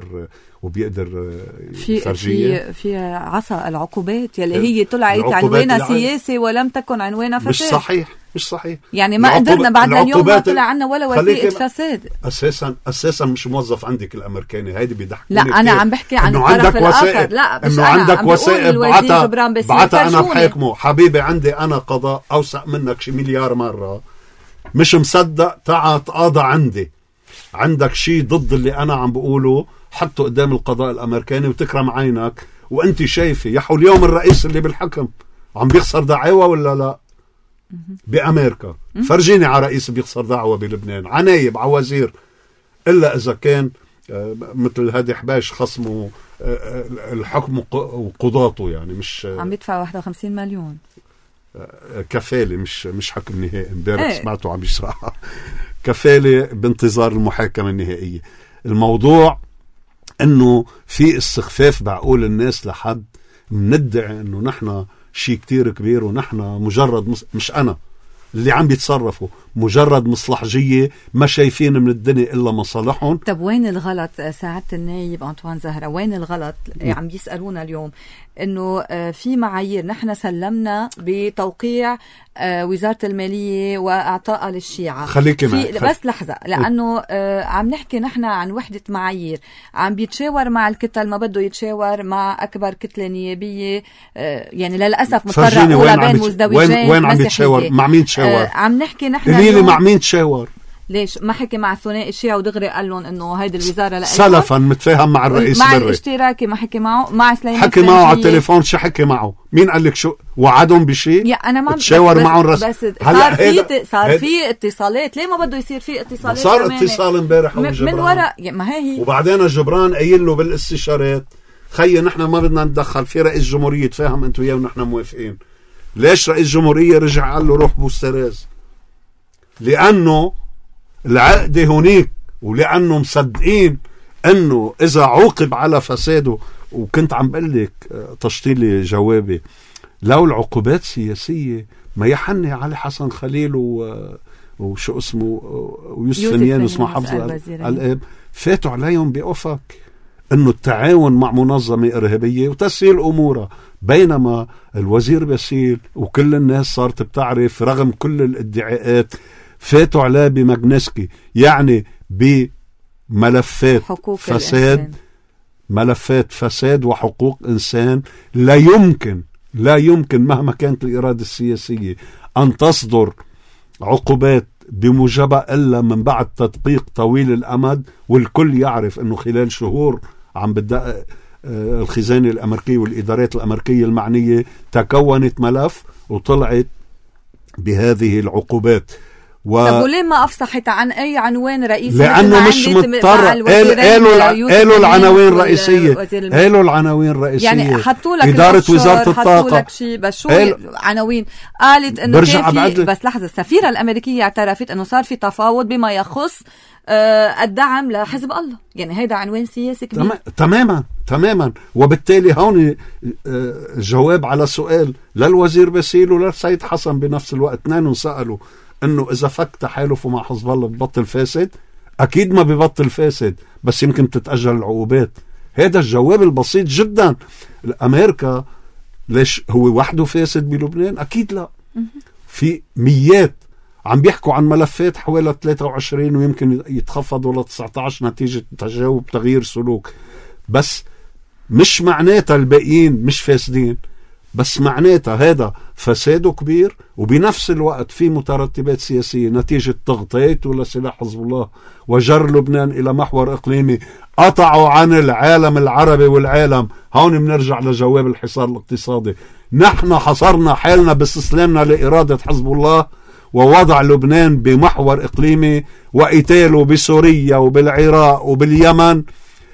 وبيقدر في عصا العقوبات يلي هي طلعت عنوانها سياسي ولم تكن عنوانها فساد. مش صحيح يعني ما قدرنا بعد اليوم ما طلع عنا ولا وثيقة فساد. اساسا مش موظف عندك الامريكاني، هيدي بيضحكوني. لا انا عم بحكي عن الطرف الاخر. لا انه عندك وثائق بعتها انا بحاكمه. حبيبي عندي انا قضاء اوسع منك شي مليار مرة، مش مصدق تعال تقاضى عندي. عندك شيء ضد اللي انا عم بقوله حطه قدام القضاء الامريكاني وتكرم عينك وانت شايفه. يحو اليوم الرئيس اللي بالحكم عم بيخسر دعوة ولا لا بأمريكا؟ فرجيني على رئيس بيخسر دعوة بلبنان، على نايب، على وزير، إلا إذا كان مثل هادي حباش خصمه الحكم وقضاته، يعني مش عم يدفع 51 مليون كفالة، مش حكم نهائي. امبارح سمعته عم يشرح كفالة بانتظار المحاكمة النهائية. الموضوع انه في استخفاف بعقول الناس لحد مندعي انه نحن شيء كتير كبير ونحن مجرد مش انا اللي عم بيتصرفوا، مجرد مصلحجية ما شايفين من الدنيا إلا مصالحهم. طب وين الغلط سعادة النايب أنطوان زهرة؟ وين الغلط؟ عم بيسألونا اليوم إنه في معايير نحن سلمنا بتوقيع وزارة المالية وإعطائها للشيعة. خليكي معي بس لحظة، لأنه عم نحكي نحن عن وحدة معايير. عم بيتشاور مع الكتل، ما بده يتشاور مع أكبر كتلة نيابية. يعني للأسف مضطر أقول بين مزدوجين. وين عم يتشاور؟ مع مين تشاور؟ عم نحكي نحن اللي مع مين تشاور؟ ليش ما حكي مع الثنائي الشيعي ودغري قال لهم انه هيدي الوزاره لأ سلفا متفاهم مع الرئيس مع بري. الاشتراكي ما حكي معه، مع سليمان حكي معه على التليفون. شو حكي معه؟ مين قال لك شو وعدهم بشيء؟ يا انا ما تشاور معهم بس صار في اتصالات. ليه ما بده يصير في اتصالات؟ صار اتصال امبارح من وراء ما هي وبعدين جبران قايل له بالاستشارات خيي نحن ما بدنا نتدخل، في رئيس جمهورية تفاهم انتو وياه ونحن موافقين. ليش رئيس جمهورية رجع قال له روح بوستريز؟ لأنه العقدة هناك، ولأنه مصدقين أنه إذا عوقب على فساده. وكنت عم بقول لك تشطيلي جوابي، لو العقوبات سياسية ما يحني علي حسن خليل وشو اسمه ويوسف فنيان اسمه حفظ الآب فاتوا عليهم بأفق أنه التعاون مع منظمة إرهابية وتسهيل أمورها. بينما الوزير باسيل وكل الناس صارت بتعرف رغم كل الادعاءات فاتوا عليه بماجنسكي، يعني بملفات فساد الإنسان. ملفات فساد وحقوق إنسان لا يمكن مهما كانت الإرادة السياسية أن تصدر عقوبات بموجبها إلا من بعد تدقيق طويل الأمد. والكل يعرف أنه خلال شهور عم بدأ الخزانة الأمريكية والإدارات الأمريكية المعنية تكونت ملف وطلعت بهذه العقوبات. طب وليه ما أفصحت عن أي عنوان رئيسي؟ لأنه مش مضطر. قالوا العناوين رئيسية، قالوا العناوين رئيسية يعني حطوا لك إدارة وزارة الطاقة، لك شيء بس شو عناوين قالت إنه كان في. بس لحظة، السفيرة الأمريكية اعترفت إنه صار في تفاوض بما يخص الدعم لحزب الله. يعني هيدا عنوان سياسي كبير. تماما. وبالتالي هون جواب على سؤال للوزير باسيل وللسيد حسن بنفس الوقت. اثنين سألوا انه اذا فك تحالفه مع حزب الله ببطل فاسد. اكيد ما ببطل فاسد، بس يمكن تتأجل العقوبات. هذا الجواب البسيط جدا. امريكا ليش هو وحده فاسد بلبنان؟ اكيد لا. في ميات عم بيحكوا عن ملفات حوالي 23 ويمكن يتخفضوا ل 19 نتيجة تجاوب تغيير سلوك. بس مش معناتها الباقيين مش فاسدين، بس معناتها هذا فساده كبير وبنفس الوقت في مترتبات سياسية نتيجة تغطيته لسلاح حزب الله وجر لبنان إلى محور إقليمي قطعوا عن العالم العربي والعالم. هون بنرجع لجواب الحصار الاقتصادي. نحن حصرنا حالنا باستسلامنا لإرادة حزب الله ووضع لبنان بمحور إقليمي وقتاله بسوريا وبالعراق وباليمن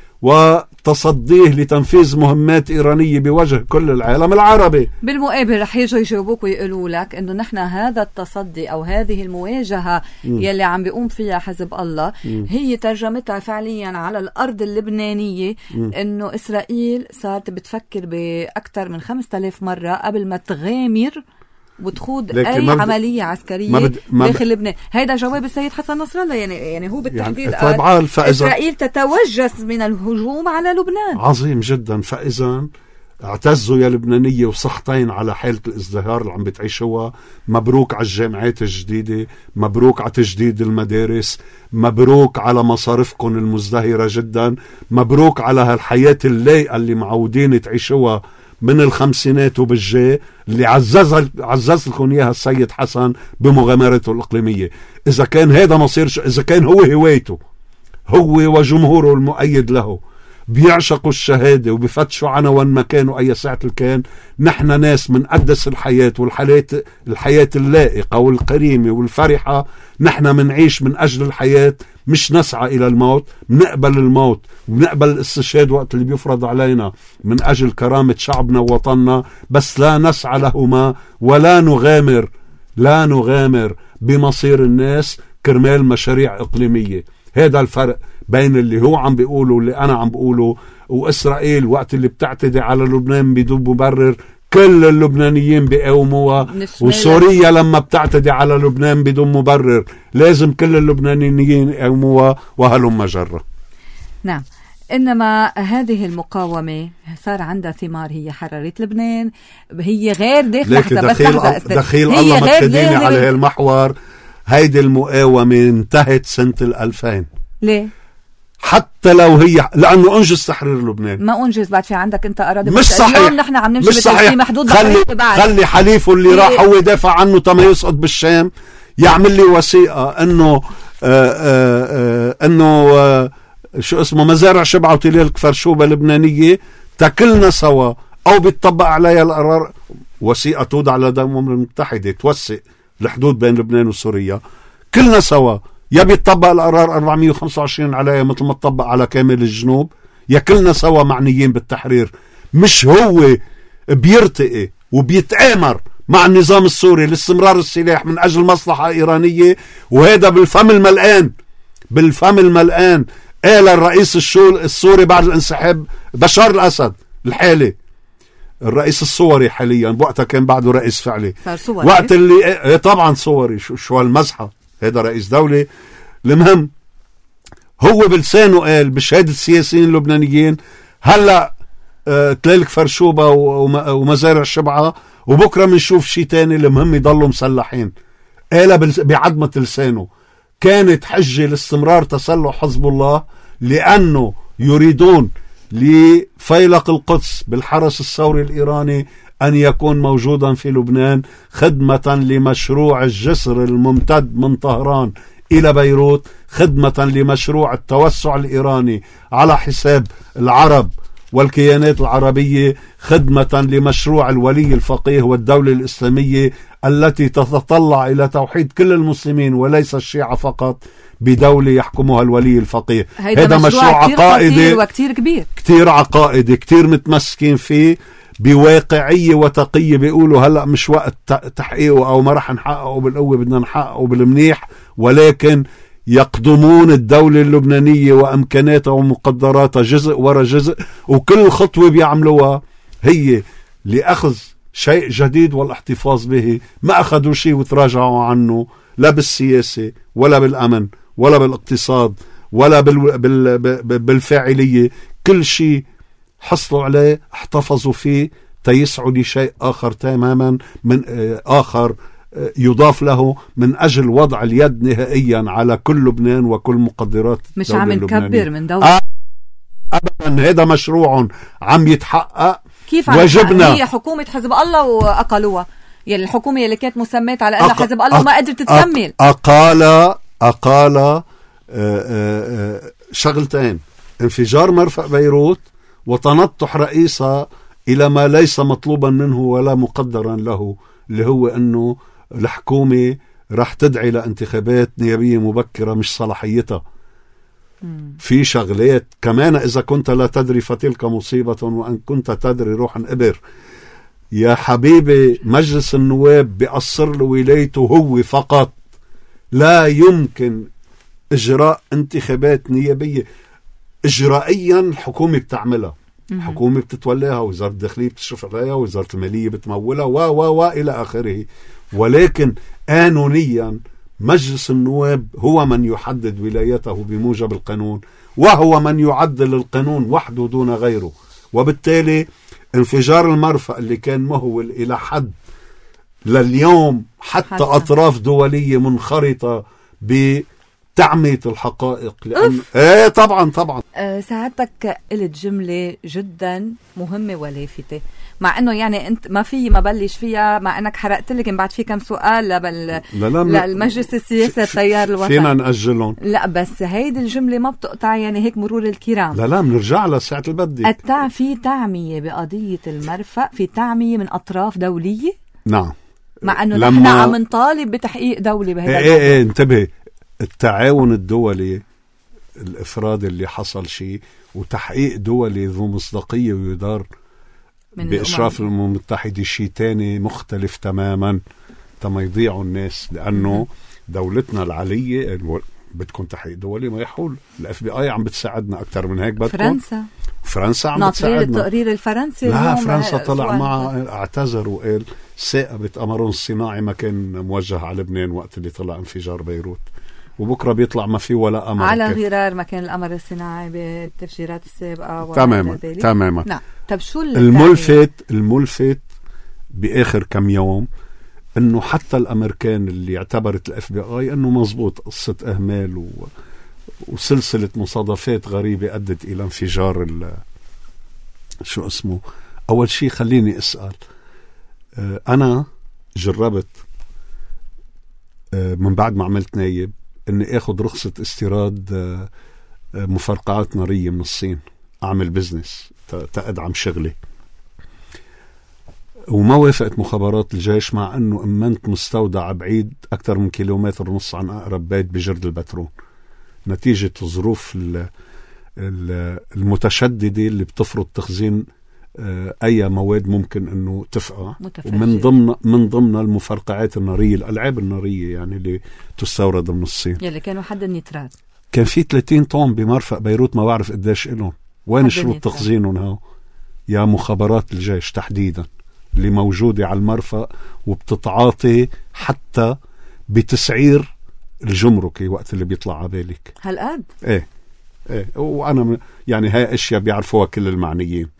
وتصديه لتنفيذ مهمات إيرانية بوجه كل العالم العربي. بالمقابل رح يجوا يجاوبوك ويقولوا لك إنه نحن هذا التصدي أو هذه المواجهة يلي عم بيقوم فيها حزب الله هي ترجمتها فعليا على الأرض اللبنانية إنه إسرائيل صارت بتفكر بأكثر من 5000 مرة قبل ما تغامر وتخوض أي عملية عسكرية داخل لبنان. هيدا جواب السيد حسن نصر الله. يعني هو بالتحديد قال إسرائيل تتوجس من الهجوم على لبنان. عظيم جدا. فإذا اعتزوا يا لبنانية وصحتين على حالة الازدهار اللي عم بتعيشوها. مبروك على الجامعات الجديدة، مبروك على تجديد المدارس، مبروك على مصارفكم المزدهرة جدا، مبروك على هالحياة اللايقة اللي معودين تعيشوها من الخمسينات وبالجاي اللي عزز لكم اياها السيد حسن بمغامرته الإقليمية. إذا كان هذا مصير، إذا كان هو هوايته هو وجمهوره المؤيد له بيعشقوا الشهادة وبفتشوا عنوان مكانه أي ساعة الكان، نحن ناس من قدس الحياة والحياة اللائقة والكريمة والفرحة. نحن منعيش من أجل الحياة، مش نسعى إلى الموت. بنقبل الموت وبنقبل الاستشهاد وقت اللي بيفرض علينا من أجل كرامة شعبنا ووطننا، بس لا نسعى لهما ولا نغامر بمصير الناس كرمال مشاريع إقليمية. هذا الفرق بين اللي هو عم بيقوله واللي أنا عم بقوله. وإسرائيل وقت اللي بتعتدي على لبنان بدون مبرر كل اللبنانيين بيقاوموها، وسوريا لما بتعتدي على لبنان بدون مبرر لازم كل اللبنانيين يقاوموها وهلم جرة. نعم. إنما هذه المقاومة صار عندها ثمار. هي حررت لبنان، هي غير دخيل الله ما تخديني على هالمحور. هيدي المقاومة انتهت سنة 2000. ليه؟ حتى لو هي لأنه أنجز تحرير لبنان. ما أنجز بعد في عندك أنت أراضي. مش صحيح. اليوم نحن عم نمشي صحيح. محدود. خلي حليفه اللي راح هو يدافع عنه تما يسقط بالشام يعمل لي وثيقة أنه انه شو اسمه مزارع شبعة وتلال كفر شوبة لبنانية تاكلنا سوا، او بيتطبق عليها القرار وثيقة توضع لدى الأمم المتحدة توثق الحدود بين لبنان وسوريا، كلنا سوا يا بيتطبق القرار 425 عليها مثل ما تطبق على كامل الجنوب، يا كلنا سوا معنيين بالتحرير. مش هو بيرتقي وبيتآمر مع النظام السوري لاستمرار السلاح من أجل مصلحة إيرانية، وهذا بالفم الملآن، بالفم الملآن. قال الرئيس السوري بعد الانسحاب بشار الأسد الحالي، الرئيس الصوري حاليا، وقتها كان بعده رئيس فعلي، وقت اللي طبعا صوري شو هالمزحة، هذا رئيس دولة. المهم هو بلسانه قال بشهادة السياسيين اللبنانيين هلأ تلال كفر شوبة ومزارع شبعة، وبكرة منشوف شي تاني، المهم يضلوا مسلحين. قال بعدمة لسانه كانت حجة لاستمرار تسلح حزب الله، لأنه يريدون لفيلق القدس بالحرس الثوري الإيراني أن يكون موجودا في لبنان خدمة لمشروع الجسر الممتد من طهران إلى بيروت، خدمة لمشروع التوسع الإيراني على حساب العرب والكيانات العربية، خدمة لمشروع الولي الفقيه والدولة الإسلامية التي تتطلع إلى توحيد كل المسلمين وليس الشيعة فقط بدولة يحكمها الولي الفقيه. هذا مشروع عقائدي وكتير كبير، كتير عقائدي، كتير متمسكين فيه بواقعية وتقية. بيقولوا هلأ مش وقت تحقيقه أو ما رح نحققه بالقوة، بدنا نحققه بالمنيح، ولكن يقدمون الدولة اللبنانية وأمكاناتها ومقدراتها جزء ورا جزء، وكل خطوة بيعملوها هي لأخذ شيء جديد والاحتفاظ به. ما أخذوا شيء وتراجعوا عنه، لا بالسياسة ولا بالأمن ولا بالاقتصاد ولا بالفاعلية. كل شيء حصلوا عليه احتفظوا فيه تيسعوا لشيء آخر تماما، من آخر يضاف له، من أجل وضع اليد نهائيا على كل لبنان وكل مقدرات. مش عم نكبر من دولة أبدا، هذا مشروع عم يتحقق. كيف وجبنا هي حكومة حزب الله وأقلوها، يعني الحكومة اللي كانت مسميت على أنها حزب الله وما قدرت تكمل. أقال شغلتين: انفجار مرفأ بيروت، وتنطح رئيسها إلى ما ليس مطلوبا منه ولا مقدرا له، اللي هو أنه الحكومة راح تدعي لانتخابات نيابية مبكرة مش صلاحيتها. في شغلات كمان إذا كنت لا تدري فتلك مصيبة وأن كنت تدري روحا إبر. يا حبيبي، مجلس النواب بيقصر له ولايته هو فقط، لا يمكن إجراء انتخابات نيابية. إجرائيا الحكومة بتعملها، حكومة بتتولاها، وزارة الداخلية بتشرف عليها، وزارة المالية بتمولها وإلى آخره. ولكن قانونيا مجلس النواب هو من يحدد ولايته بموجب القانون، وهو من يعدل القانون وحده دون غيره. وبالتالي انفجار المرفأ اللي كان مهول إلى حد لليوم حتى أطراف دولية منخرطة بتعمية الحقائق، لأن طبعا ساعتك قلت جملة جدا مهمة ولافتة، مع انه يعني انت ما بلش فيها، مع انك حرقت لك بعد في كم سؤال للمجلس السياسي التيار الوطني فينا نأجلهم. لا بس هيدي الجملة ما بتقطع، يعني هيك مرور الكرام. لا بنرجع لها ساعة البدي. في تعمية بقضية المرفأ، في تعمية من أطراف دولية. نعم، مع انه نحن عم نطالب بتحقيق دولي بهذا ايه انتبه، التعاون الدولي الافراد اللي حصل شيء، وتحقيق دولي ذو مصداقية ويدار بإشراف الأمم المتحدة شيء تاني مختلف تماما، تما يضيعوا الناس. لأنه دولتنا العلية بدكم تحقيق دولي ما يحول. FBI عم بتساعدنا أكتر من هيك. بدكم فرنسا عم بتساعدنا. التقرير الفرنسي لا، فرنسا طلع معه اعتذر وقال ثاقبة قمرون الصناعي ما كان موجه على لبنان وقت اللي طلع انفجار بيروت، وبكرة بيطلع ما في ولا قمر على غرار مكان القمر الصناعي بالتفجيرات السابقة. تماما. نعم. طب شو الملفت بآخر كم يوم انه حتى الامريكان اللي اعتبرت FBI انه مزبوط قصة اهمال وسلسلة مصادفات غريبة ادت الى انفجار شو اسمه. اول شيء خليني اسأل، انا جربت من بعد ما عملت نايب أني أخذ رخصة استيراد مفرقعات نارية من الصين، أعمل بزنس تأدعم شغلي. وما وافقت مخابرات الجيش، مع أنه أمنت مستودع بعيد أكثر من 1.5 كيلومتر عن أقرب بيت بجرد البترون، نتيجة الظروف المتشددة اللي بتفرض تخزين أي مواد ممكن أنه تفقع، من ضمن المفرقعات النارية، الألعاب النارية يعني اللي تستورد من الصين، يلي كانوا حد النيترات. كان في 30 طن بمرفق بيروت، ما بعرف قديش إلهم، وين شروط تخزينهم هاو يا مخابرات الجيش تحديدا اللي موجودة على المرفق وبتتعاطي حتى بتسعير الجمركي وقت اللي بيطلع عبالك. هالقد؟ ايه وانا يعني هاي اشياء بيعرفوها كل المعنيين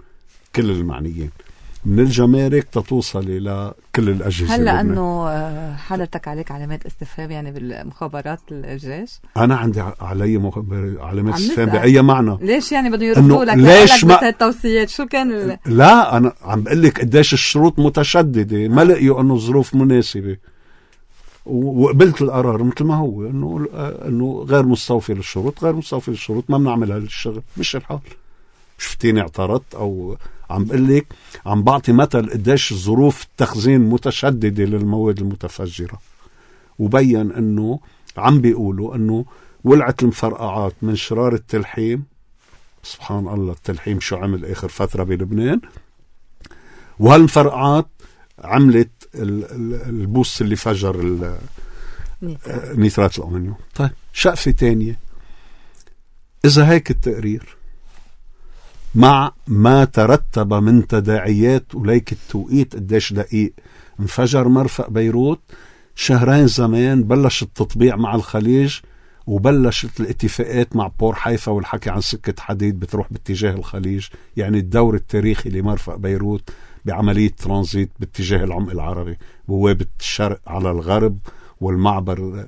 من الجمارك تتوصل الى كل الاجهزه. هلا انه حضرتك عليك علامات استفهام يعني بالمخابرات الجيش؟ انا عندي علي علامات استفهام باي معنى؟ ليش يعني بدهم يرفضوا لك؟ ليش ما التوصيات شو كان لا انا عم بقول لك قديش الشروط متشدده، ما لقيوا انه ظروف مناسبه، وقبلت القرار مثل ما هو انه غير مستوفي للشروط، ما بنعمل هالشغل، مش الحال. شفتيني اعترضت او عم بقول لك عم بعطي مثل قديش ظروف التخزين متشدده للمواد المتفجره، وبين انه عم بيقولوا انه ولعت المفرقعات من شرار التلحيم. سبحان الله، التلحيم شو عمل اخر فتره بلبنان، وهالمفرقعات عملت البوس اللي فجر نيترات الأمونيوم. طيب شقفة تانية، إذا هيك التقرير مع ما ترتب من تداعيات وليك التوقيت قديش دقيق، انفجر مرفق بيروت 2 شهر زمان، بلش التطبيع مع الخليج وبلشت الاتفاقات مع بور حيفا والحكي عن سكة حديد بتروح باتجاه الخليج، يعني الدور التاريخي لمرفق بيروت بعملية ترانزيت باتجاه العمق العربي، بوابة الشرق على الغرب والمعبر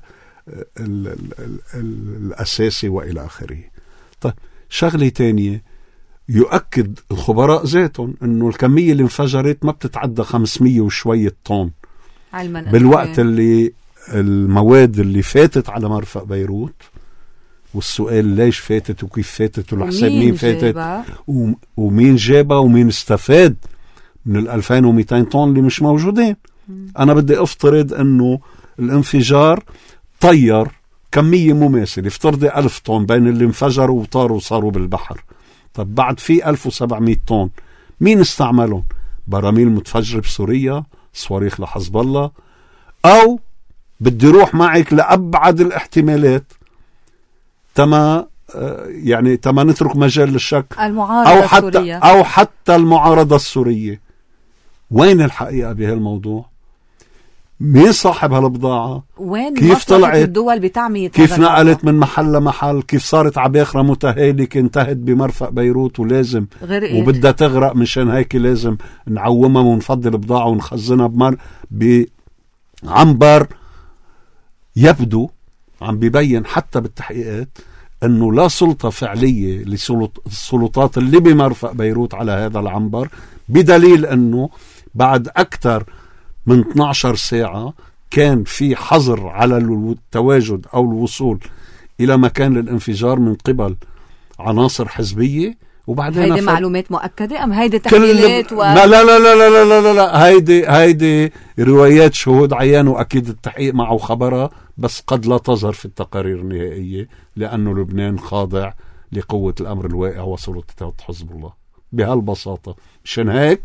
الأساسي وإلى آخره. طيب شغلة تانية، يؤكد الخبراء ذاتهم أنه الكمية اللي انفجرت ما بتتعدى 500 وشوية طن، بالوقت اللي المواد اللي فاتت على مرفق بيروت. والسؤال ليش فاتت وكيف فاتت والحساب مين فاتت ومين جابها ومين استفاد من 2200 طن اللي مش موجودين. أنا بدي أفترض أنه الانفجار طير كمية مماثلة، افترضي 1000 طن بين اللي انفجروا وطاروا وصاروا بالبحر. طب بعد في 1700 طن مين استعملهم؟ براميل متفجرة بسوريا، صواريخ لحزب الله، أو بدي روح معك لأبعد الاحتمالات تما نترك مجال للشك، المعارضة أو حتى المعارضة السورية. وين الحقيقة بهالموضوع؟ مين صاحب هالبضاعة؟ وين كيف طلعت الدول بتعمية؟ كيف نقلت من محل لمحل؟ كيف صارت عباخرة متهالكة انتهت بمرفق بيروت ولازم وبدها تغرق، مشان هيك لازم نعومها ونفضل بضاعة ونخزنها بعنبر. يبدو عم بيبين حتى بالتحقيقات أنه لا سلطة فعلية للسلطات اللي بمرفق بيروت على هذا العنبر، بدليل أنه بعد أكثر من 12 ساعة كان في حظر على التواجد أو الوصول إلى مكان الانفجار من قبل عناصر حزبية. وبعدين هيدي معلومات مؤكدة أم هيدي تحليلات لا لا لا لا لا لا لا لا هيدي روايات شهود عيان، وأكيد التحقيق معه خبرها، بس قد لا تظهر في التقارير النهائية لأنه لبنان خاضع لقوة الأمر الواقع وسلطات حزب الله بهالبساطة. مشان هيك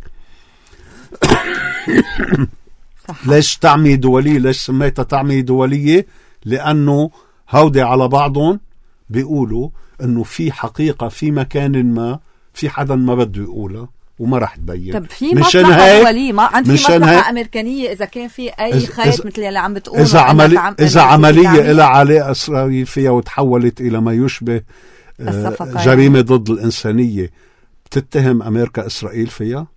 ليش تعمية دولية؟ ليش سميتها تعمية دولية؟ لأنه هودي على بعضهم بيقولوا أنه في حقيقة في مكان ما، في حدا ما بده يقولها وما رح تبين. طب في مصلحة دولية، ما عند في مصلحة أمريكانية إذا كان في أي خيط مثل اللي عم بتقول، إذا عملية إلى علاقة إسرائيل فيها وتحولت إلى ما يشبه جريمة ضد الإنسانية، بتتهم أمريكا إسرائيل فيها؟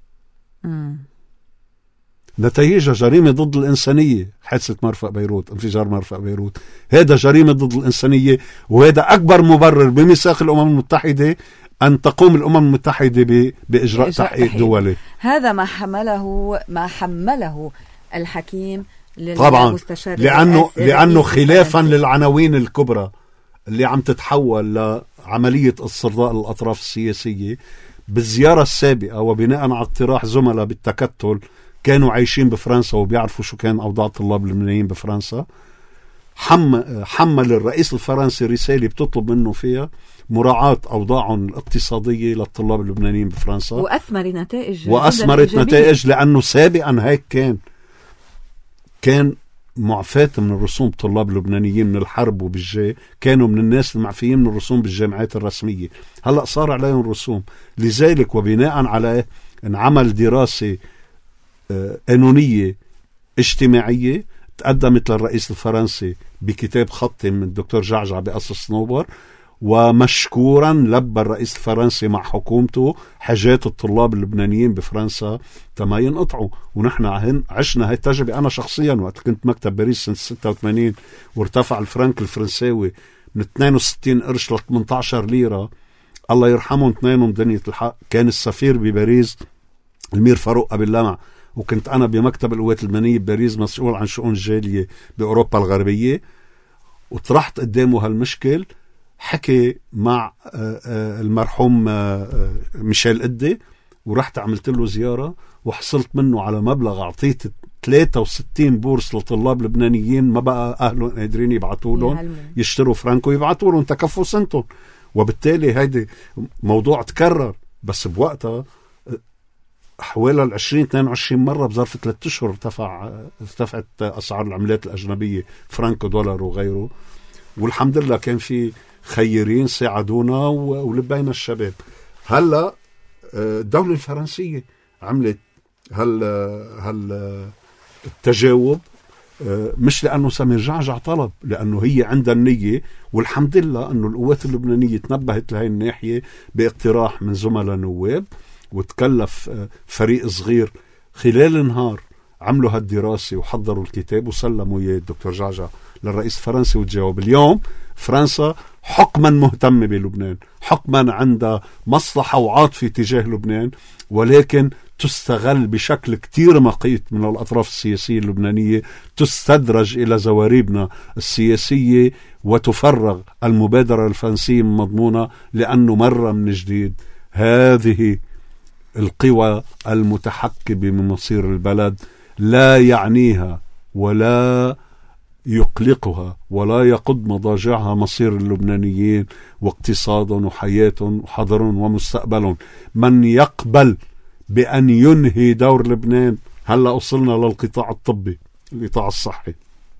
نتيجة جريمة ضد الإنسانية. حادثة مرفق بيروت، انفجار مرفق بيروت، هذا جريمة ضد الإنسانية، وهذا أكبر مبرر بميثاق الأمم المتحدة أن تقوم الأمم المتحدة بإجراء تحقيق دولي. هذا ما حمله الحكيم طبعا لأنه خلافا للعناوين الكبرى اللي عم تتحول لعملية استرضاء الأطراف السياسية بالزيارة السابقة، وبناء على اقتراح زملاء بالتكتل كانوا عايشين بفرنسا وبيعرفوا شو كان أوضاع الطلاب اللبنانيين بفرنسا، حمل الرئيس الفرنسي رسالة بتطلب منه فيها مراعاة أوضاعهم الاقتصادية للطلاب اللبنانيين بفرنسا، وأثمرت نتائج لأنه سابقا هيك كان معفاة من الرسوم طلاب اللبنانيين من الحرب وبالجاي، كانوا من الناس المعفيين من الرسوم بالجامعات الرسمية، هلأ صار عليهم رسوم. لذلك وبناء على انعمل دراسة قانونية اجتماعية تقدمت للرئيس الفرنسي بكتاب خطي من الدكتور جعجع بقصر صنوبر، ومشكورا لبى الرئيس الفرنسي مع حكومته حاجات الطلاب اللبنانيين بفرنسا تما ينقطعوا. ونحن عشنا هاي التجربة أنا شخصيا وقت كنت مكتب باريس سنة 86 وارتفع الفرنك الفرنساوي من 62 قرش ل 18 ليرة، الله يرحمهم اثنينهم دنيا الحق. كان السفير بباريس المير فاروق أبي اللمع، وكنت أنا بمكتب القوات اللبنانية بباريس مسؤول عن شؤون الجالية بأوروبا الغربية، وطرحت قدامه هالمشكل. حكي مع المرحوم ميشيل قدي، ورحت عملت له زيارة وحصلت منه على مبلغ، أعطيت 63 بورس لطلاب لبنانيين ما بقى أهلهم قادرين يبعثوا لهم يشتروا فرانكو يبعثوا لهم تكفوا سنتهم. وبالتالي هيدي موضوع تكرر، بس بوقتها حوالي 20-22 مرة بظرف 3 أشهر ارتفعت أسعار العملات الأجنبية، فرانكو دولار وغيره. والحمد لله كان في خيرين ساعدونا ولبينا الشباب. هلا الدولة الفرنسية عملت التجاوب، مش لأنه سمير جعجع طلب، لأنه هي عندها النية. والحمد لله أنه القوات اللبنانية تنبهت لهي الناحية باقتراح من زملاء نواب، وتكلف فريق صغير خلال النهار عملوا هالدراسة وحضروا الكتاب وسلموا إياه الدكتور جعجع للرئيس الفرنسي وتجاوب. اليوم فرنسا حكما مهتمة بلبنان، حكما عندها مصلحة وعاطفة تجاه لبنان، ولكن تستغل بشكل كتير مقيت من الأطراف السياسية اللبنانية، تستدرج إلى زواربنا السياسية وتفرغ المبادرة الفرنسية من مضمونة، لأنه مرة من جديد هذه القوى المتحكمة من مصير البلد لا يعنيها ولا يقلقها ولا يقض مضاجعها مصير اللبنانيين واقتصادهم وحياتهم وحضرهم ومستقبلهم. من يقبل بأن ينهي دور لبنان، هلأ وصلنا للقطاع الطبي، القطاع الصحي،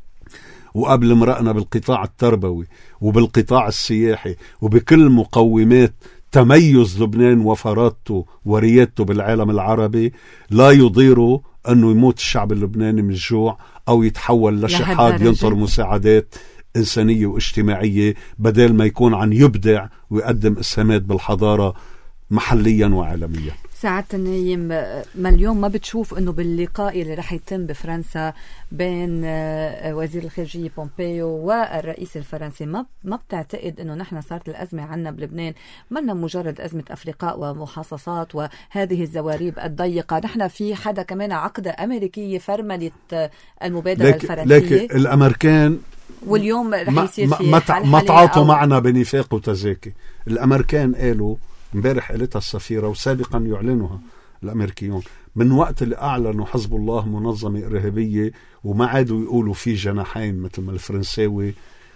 وقبل مرقنا بالقطاع التربوي وبالقطاع السياحي وبكل مقومات تميز لبنان وفرادته وريادته بالعالم العربي، لا يضيروا أنه يموت الشعب اللبناني من الجوع أو يتحول لشحاد ينطر مساعدات إنسانية واجتماعية، بدل ما يكون عن يبدع ويقدم إسهامات بالحضارة محليا وعالميا. ساعة النايم، ما اليوم ما بتشوف أنه باللقاء اللي رح يتم بفرنسا بين وزير الخارجية بومبيو والرئيس الفرنسي، ما بتعتقد أنه نحن صارت الأزمة عنا بلبنان منا مجرد أزمة أفرقاء ومحاصصات وهذه الزواريب الضيقة؟ نحن في حدا كمان عقدة أمريكية فرملت المبادرة الفرنسية، لكن الأمريكان واليوم رح يصير في ما تعاطوا معنا بنفاق وتزاكي. الأمريكان قالوا امبارح قالتها السفيرة وسابقا يعلنها الأمريكيون، من وقت اللي أعلنوا حزب الله منظمة إرهابية وما عادوا يقولوا في جناحين مثل ما الفرنساوي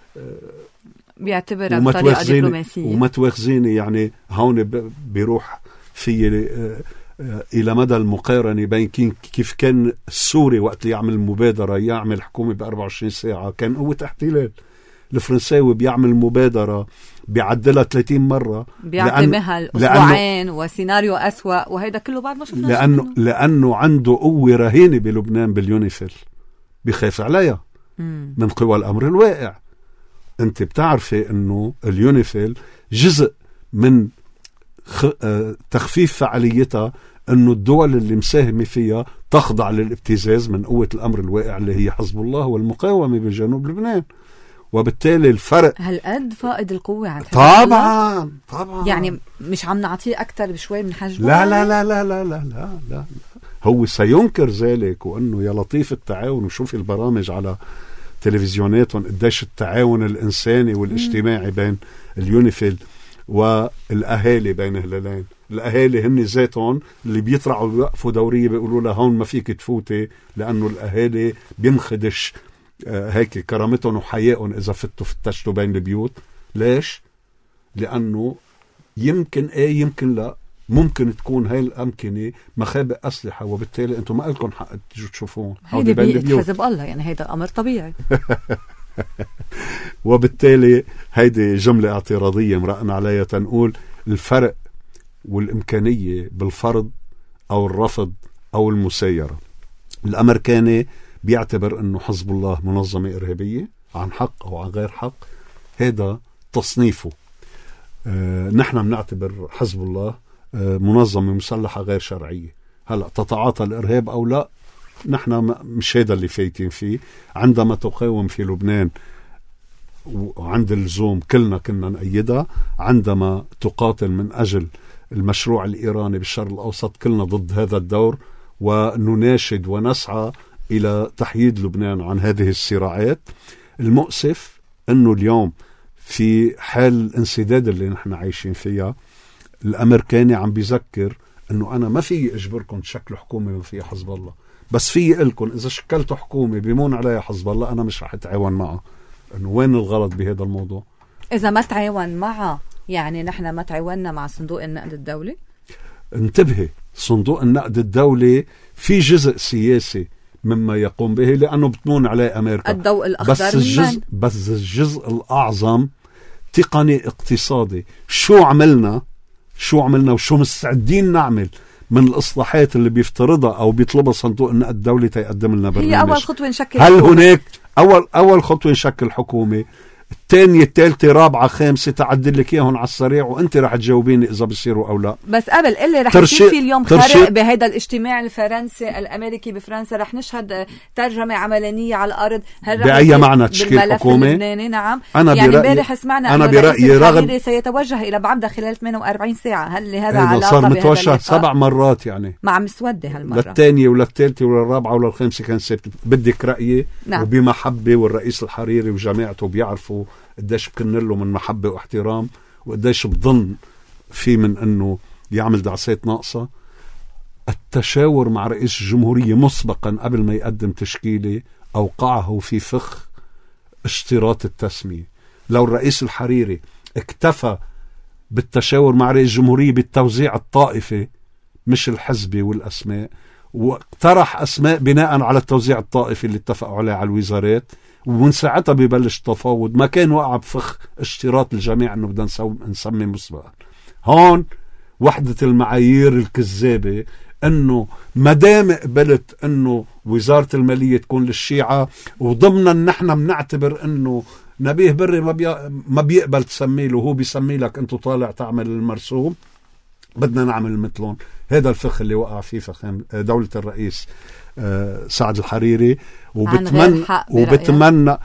بيعتبرها بطريقة دبلوماسية وما توخزيني. يعني هون بيروح في إلى مدى المقارنة بين كيف كان السوري وقت اللي يعمل مبادرة يعمل حكومة ب24 ساعة كان قوة احتلال، الفرنساوي بيعمل مبادرة بيعدلها 30 مرة، بيعطي مهل أسبوعين وسيناريو أسوأ، وهيدا كله بعد ما شفنا لأنه عنده قوة رهينة بلبنان باليونيفيل بيخاف عليها من قوى الأمر الواقع. أنت بتعرفي أنه اليونيفيل جزء من تخفيف فعاليتها أنه الدول اللي مساهمة فيها تخضع للابتزاز من قوة الأمر الواقع اللي هي حزب الله والمقاومة بجنوب لبنان. وبالتالي الفرق هالقد فائد القوة عن طبعا يعني مش عم نعطيه أكتر بشوي من حجمه. لا لا لا لا لا لا لا لا هو سينكر ذلك، وأنه يا لطيف التعاون، وشوف البرامج على تلفزيوناتهم قديش التعاون الإنساني والاجتماعي بين اليونيفيل والأهالي بين هلالين. الأهالي هن ذاتهم اللي بيطلعوا بيوقفوا دورية بيقولوا لها هون ما فيك تفوتي، لأنه الأهالي بينخدش هيك كرامتهم وحيائهم إذا فتشتوا بين البيوت. ليش؟ لأنه يمكن يمكن لا، ممكن تكون هاي الأمكنة مخابئ أسلحة، وبالتالي أنتم ما لكم حق تجوا تشوفون. هيدا بيئة حزب الله، يعني هيدا أمر طبيعي. وبالتالي هيدي جملة اعتراضية مرقنا عليها تنقول الفرق والإمكانية بالفرض أو الرفض أو المسايرة. الأمريكاني بيعتبر أنه حزب الله منظمة إرهابية عن حق أو عن غير حق، هذا تصنيفه. نحن بنعتبر حزب الله منظمة مسلحة غير شرعية. هلأ تتعاطى الإرهاب أو لا، نحن مش هذا اللي فايتين فيه. عندما تقاوم في لبنان وعند اللزوم كلنا كنا نأيدها، عندما تقاتل من أجل المشروع الإيراني بالشرق الأوسط كلنا ضد هذا الدور، ونناشد ونسعى إلى تحييد لبنان عن هذه الصراعات. المؤسف أنه اليوم في حال الانسداد اللي نحن عايشين فيها، الأمريكاني عم بيذكر أنه أنا ما في أجبركم تشكلوا حكومة ما فيها حزب الله، بس في إلكم إذا شكلتوا حكومة بيمون عليها حزب الله أنا مش رح أتعاون معه. أنه وين الغلط بهذا الموضوع؟ إذا ما تعاون معه يعني نحن ما تعاوننا مع صندوق النقد الدولي. انتبهي، صندوق النقد الدولي في جزء سياسي مما يقوم به لأنه بتمون عليه أمريكا، الضوء الأخضر بس الجزء الأعظم تقني اقتصادي. شو عملنا وشو مستعدين نعمل من الإصلاحات اللي بيفترضها أو بيطلبها صندوق النقد الدولي تيقدم لنا برنامج. هي أول خطوة نشكل هل حكومة. هناك أول خطوة نشكل حكومة، الثانية الثالثة رابعة خامسة تعدل لك إياهم على السريع، وأنت رح تجاوبيني إذا بيصيروا أو لا. بس قبل اللي رح يصير في اليوم خرق بهذا الاجتماع الفرنسي الأمريكي بفرنسا، رح نشهد ترجمة عملانية على الأرض. بأي معنى تشكيل حكومة؟ نعم. أنا يعني امبارح سمعنا أنا برأيي رغم سيتوجه إلى بعمدة خلال 48 ساعة. هل لهذا علاقة؟ صار متوجه 7 مرات يعني مع مسودة هالمرة، للثانية وللثالثة وللرابعة وللخامسة كان ثابت. بدك رأيي؟ نعم. وبمحبة، والرئيس الحريري وجماعته بيعرفوا قديش بكن له من محبة واحترام، وقديش بظن في من أنه يعمل دعسات ناقصة. التشاور مع رئيس الجمهورية مسبقا قبل ما يقدم تشكيلة أوقعه في فخ اشتراط التسمية. لو الرئيس الحريري اكتفى بالتشاور مع رئيس الجمهورية بالتوزيع الطائفي مش الحزبي والأسماء، واقترح أسماء بناء على التوزيع الطائفي اللي اتفقوا عليه على الوزارات، ومن ساعتها بيبلش تفاوض، ما كان وقع بفخ اشتراط الجميع انه بدنا نسمي مسبقا. هون وحدة المعايير الكذابة انه مدام قبلت انه وزارة المالية تكون للشيعة، وضمنا نحن بنعتبر انه نبيه بري ما بيقبل تسمي له، هو بيسمي لك انتو طالع تعمل المرسوم، بدنا نعمل مثلهم. هذا الفخ اللي وقع فيه دولة الرئيس سعد الحريري. وبتمنى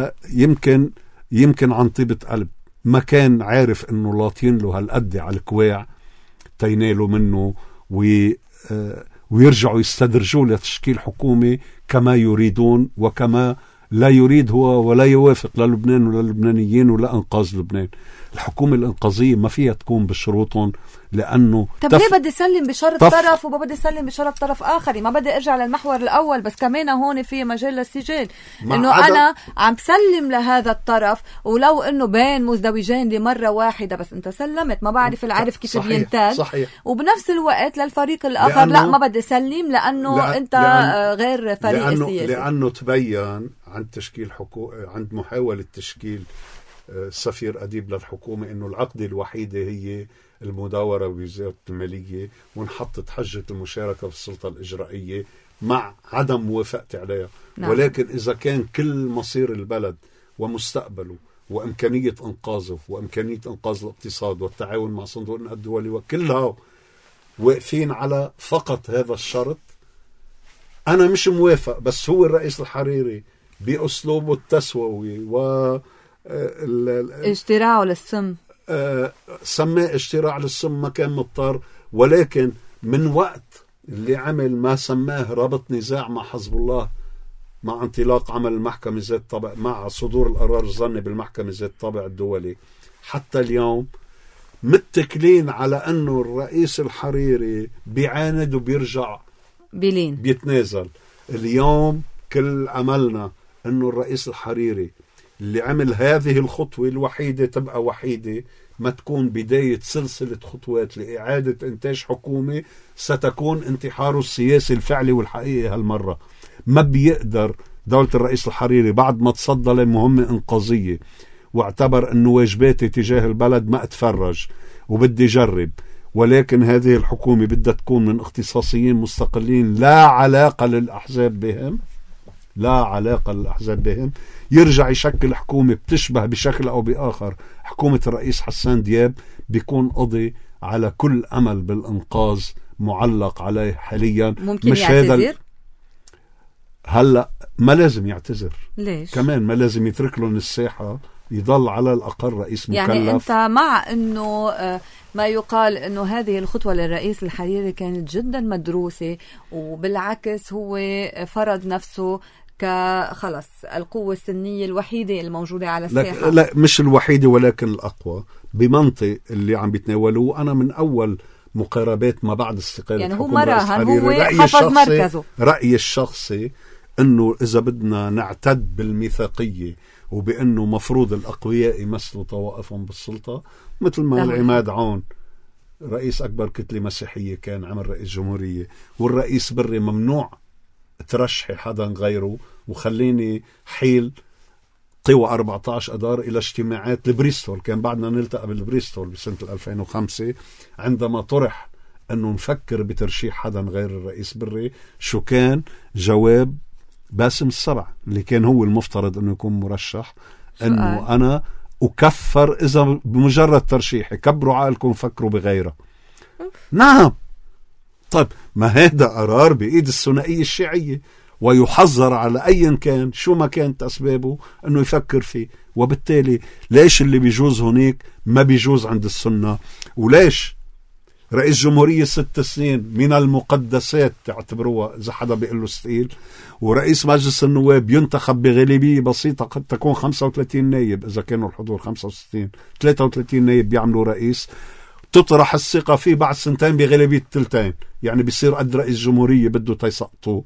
يمكن عن طيبة قلب ما كان عارف انه لاطين له هالقد على الكواع تينالوا منه ويرجعوا يستدرجوا لتشكيل حكومة كما يريدون وكما لا يريد هو ولا يوافق للبنان ولا اللبنانيين ولا انقاذ لبنان. الحكومة الانقاذية ما فيها تكون بشروطهم، لأنه ليه بدي سلم بشرط طرف وما بدي سلم بشرط طرف آخر؟ ما بدي أرجع للمحور الأول، بس كمان هون في مجال للسجال إنه أنا عم بسلم لهذا الطرف ولو إنه بين مزدوجين لمرة واحدة، بس أنت سلمت، ما بعرف العارف كيف بينتاج. وبنفس الوقت للفريق الآخر لا ما بدي سلم لأنه أنت غير فريق سياسي. لأنه تبين عند تشكيل عند محاولة تشكيل سفير أديب للحكومة إنه العقدة الوحيدة هي المداورة بوزارة المالية، وانحطت حجة المشاركة في السلطة الإجرائية مع عدم موافقتي عليها. نعم. ولكن إذا كان كل مصير البلد ومستقبله وإمكانية إنقاذه وإمكانية إنقاذ الاقتصاد والتعاون مع صندوق النقد الدولي وكلها واقفين على فقط هذا الشرط، أنا مش موافق. بس هو الرئيس الحريري بأسلوبه التسووي اجتراعه للسم سماه اجتراع للسم، ما كان مضطر. ولكن من وقت اللي عمل ما سماه رابط نزاع مع حزب الله مع انطلاق عمل المحكمة ذات الطابع، مع صدور القرار الظني بالمحكمة ذات الطابع الدولي، حتى اليوم متكلين على أنه الرئيس الحريري بيعاند وبيرجع بيلين بيتنازل. اليوم كل أملنا أنه الرئيس الحريري اللي عمل هذه الخطوة الوحيدة تبقى وحيدة، ما تكون بداية سلسلة خطوات لإعادة إنتاج حكومة ستكون انتحاره السياسي الفعلي والحقيقي هالمرة. ما بيقدر دولة الرئيس الحريري بعد ما تصدى لمهمة إنقاذية واعتبر أنه واجباتي تجاه البلد ما أتفرج وبدي جرب، ولكن هذه الحكومة بدها تكون من اختصاصيين مستقلين لا علاقة للأحزاب بهم، لا علاقة للأحزاب بهم، يرجع يشكل حكومة بتشبه بشكل أو بآخر حكومة الرئيس حسان دياب، بيكون قضي على كل أمل بالإنقاذ معلق عليه حاليا. ممكن مش يعتذر؟ هلأ ما لازم يعتذر. ليش؟ كمان ما لازم يترك لهم الساحة، يضل على الأقل رئيس مكلف. يعني أنت مع أنه ما يقال أنه هذه الخطوة للرئيس الحريري كانت جدا مدروسة، وبالعكس هو فرض نفسه كخلص القوة السنية الوحيدة الموجودة على الساحة؟ لا مش الوحيدة ولكن الأقوى بمنطق اللي عم بيتناولوه. أنا من أول مقاربات ما بعد استقالة يعني هو مراهن، هو حفظ مركزه. رأيي الشخصي أنه إذا بدنا نعتد بالميثاقية وبأنه مفروض الأقوياء يمثلوا طوائفهم بالسلطة، مثل ما العماد عون رئيس أكبر كتلة مسيحية كان عمل رئيس جمهورية، والرئيس بري ممنوع ترشحي حدا غيره، وخليني حيل قوى 14 أدار إلى اجتماعات لبريستول. كان بعدنا نلتقى بالبريستول بسنة 2005 عندما طرح أنه نفكر بترشيح حدا غير الرئيس بري. شو كان جواب باسم السبع اللي كان هو المفترض أنه يكون مرشح؟ أنه أنا أكفر إذا بمجرد ترشيحي، كبروا عقلكم فكروا بغيره. نعم. طيب ما هذا قرار بإيد الثنائية الشيعية، ويحذر على أي كان شو ما كانت أسبابه أنه يفكر فيه. وبالتالي ليش اللي بيجوز هناك ما بيجوز عند السنة؟ وليش رئيس جمهورية 6 سنين من المقدسات تعتبروها إذا حدا بيقول له استقيل، ورئيس مجلس النواب ينتخب بغالبية بسيطة قد تكون 35 نايب إذا كانوا الحضور 65، 33 نايب بيعملوا رئيس، تطرح الثقة فيه بعد سنتين بغالبية 2، يعني بيصير قد رئيس جمهورية بده تيسقطوه.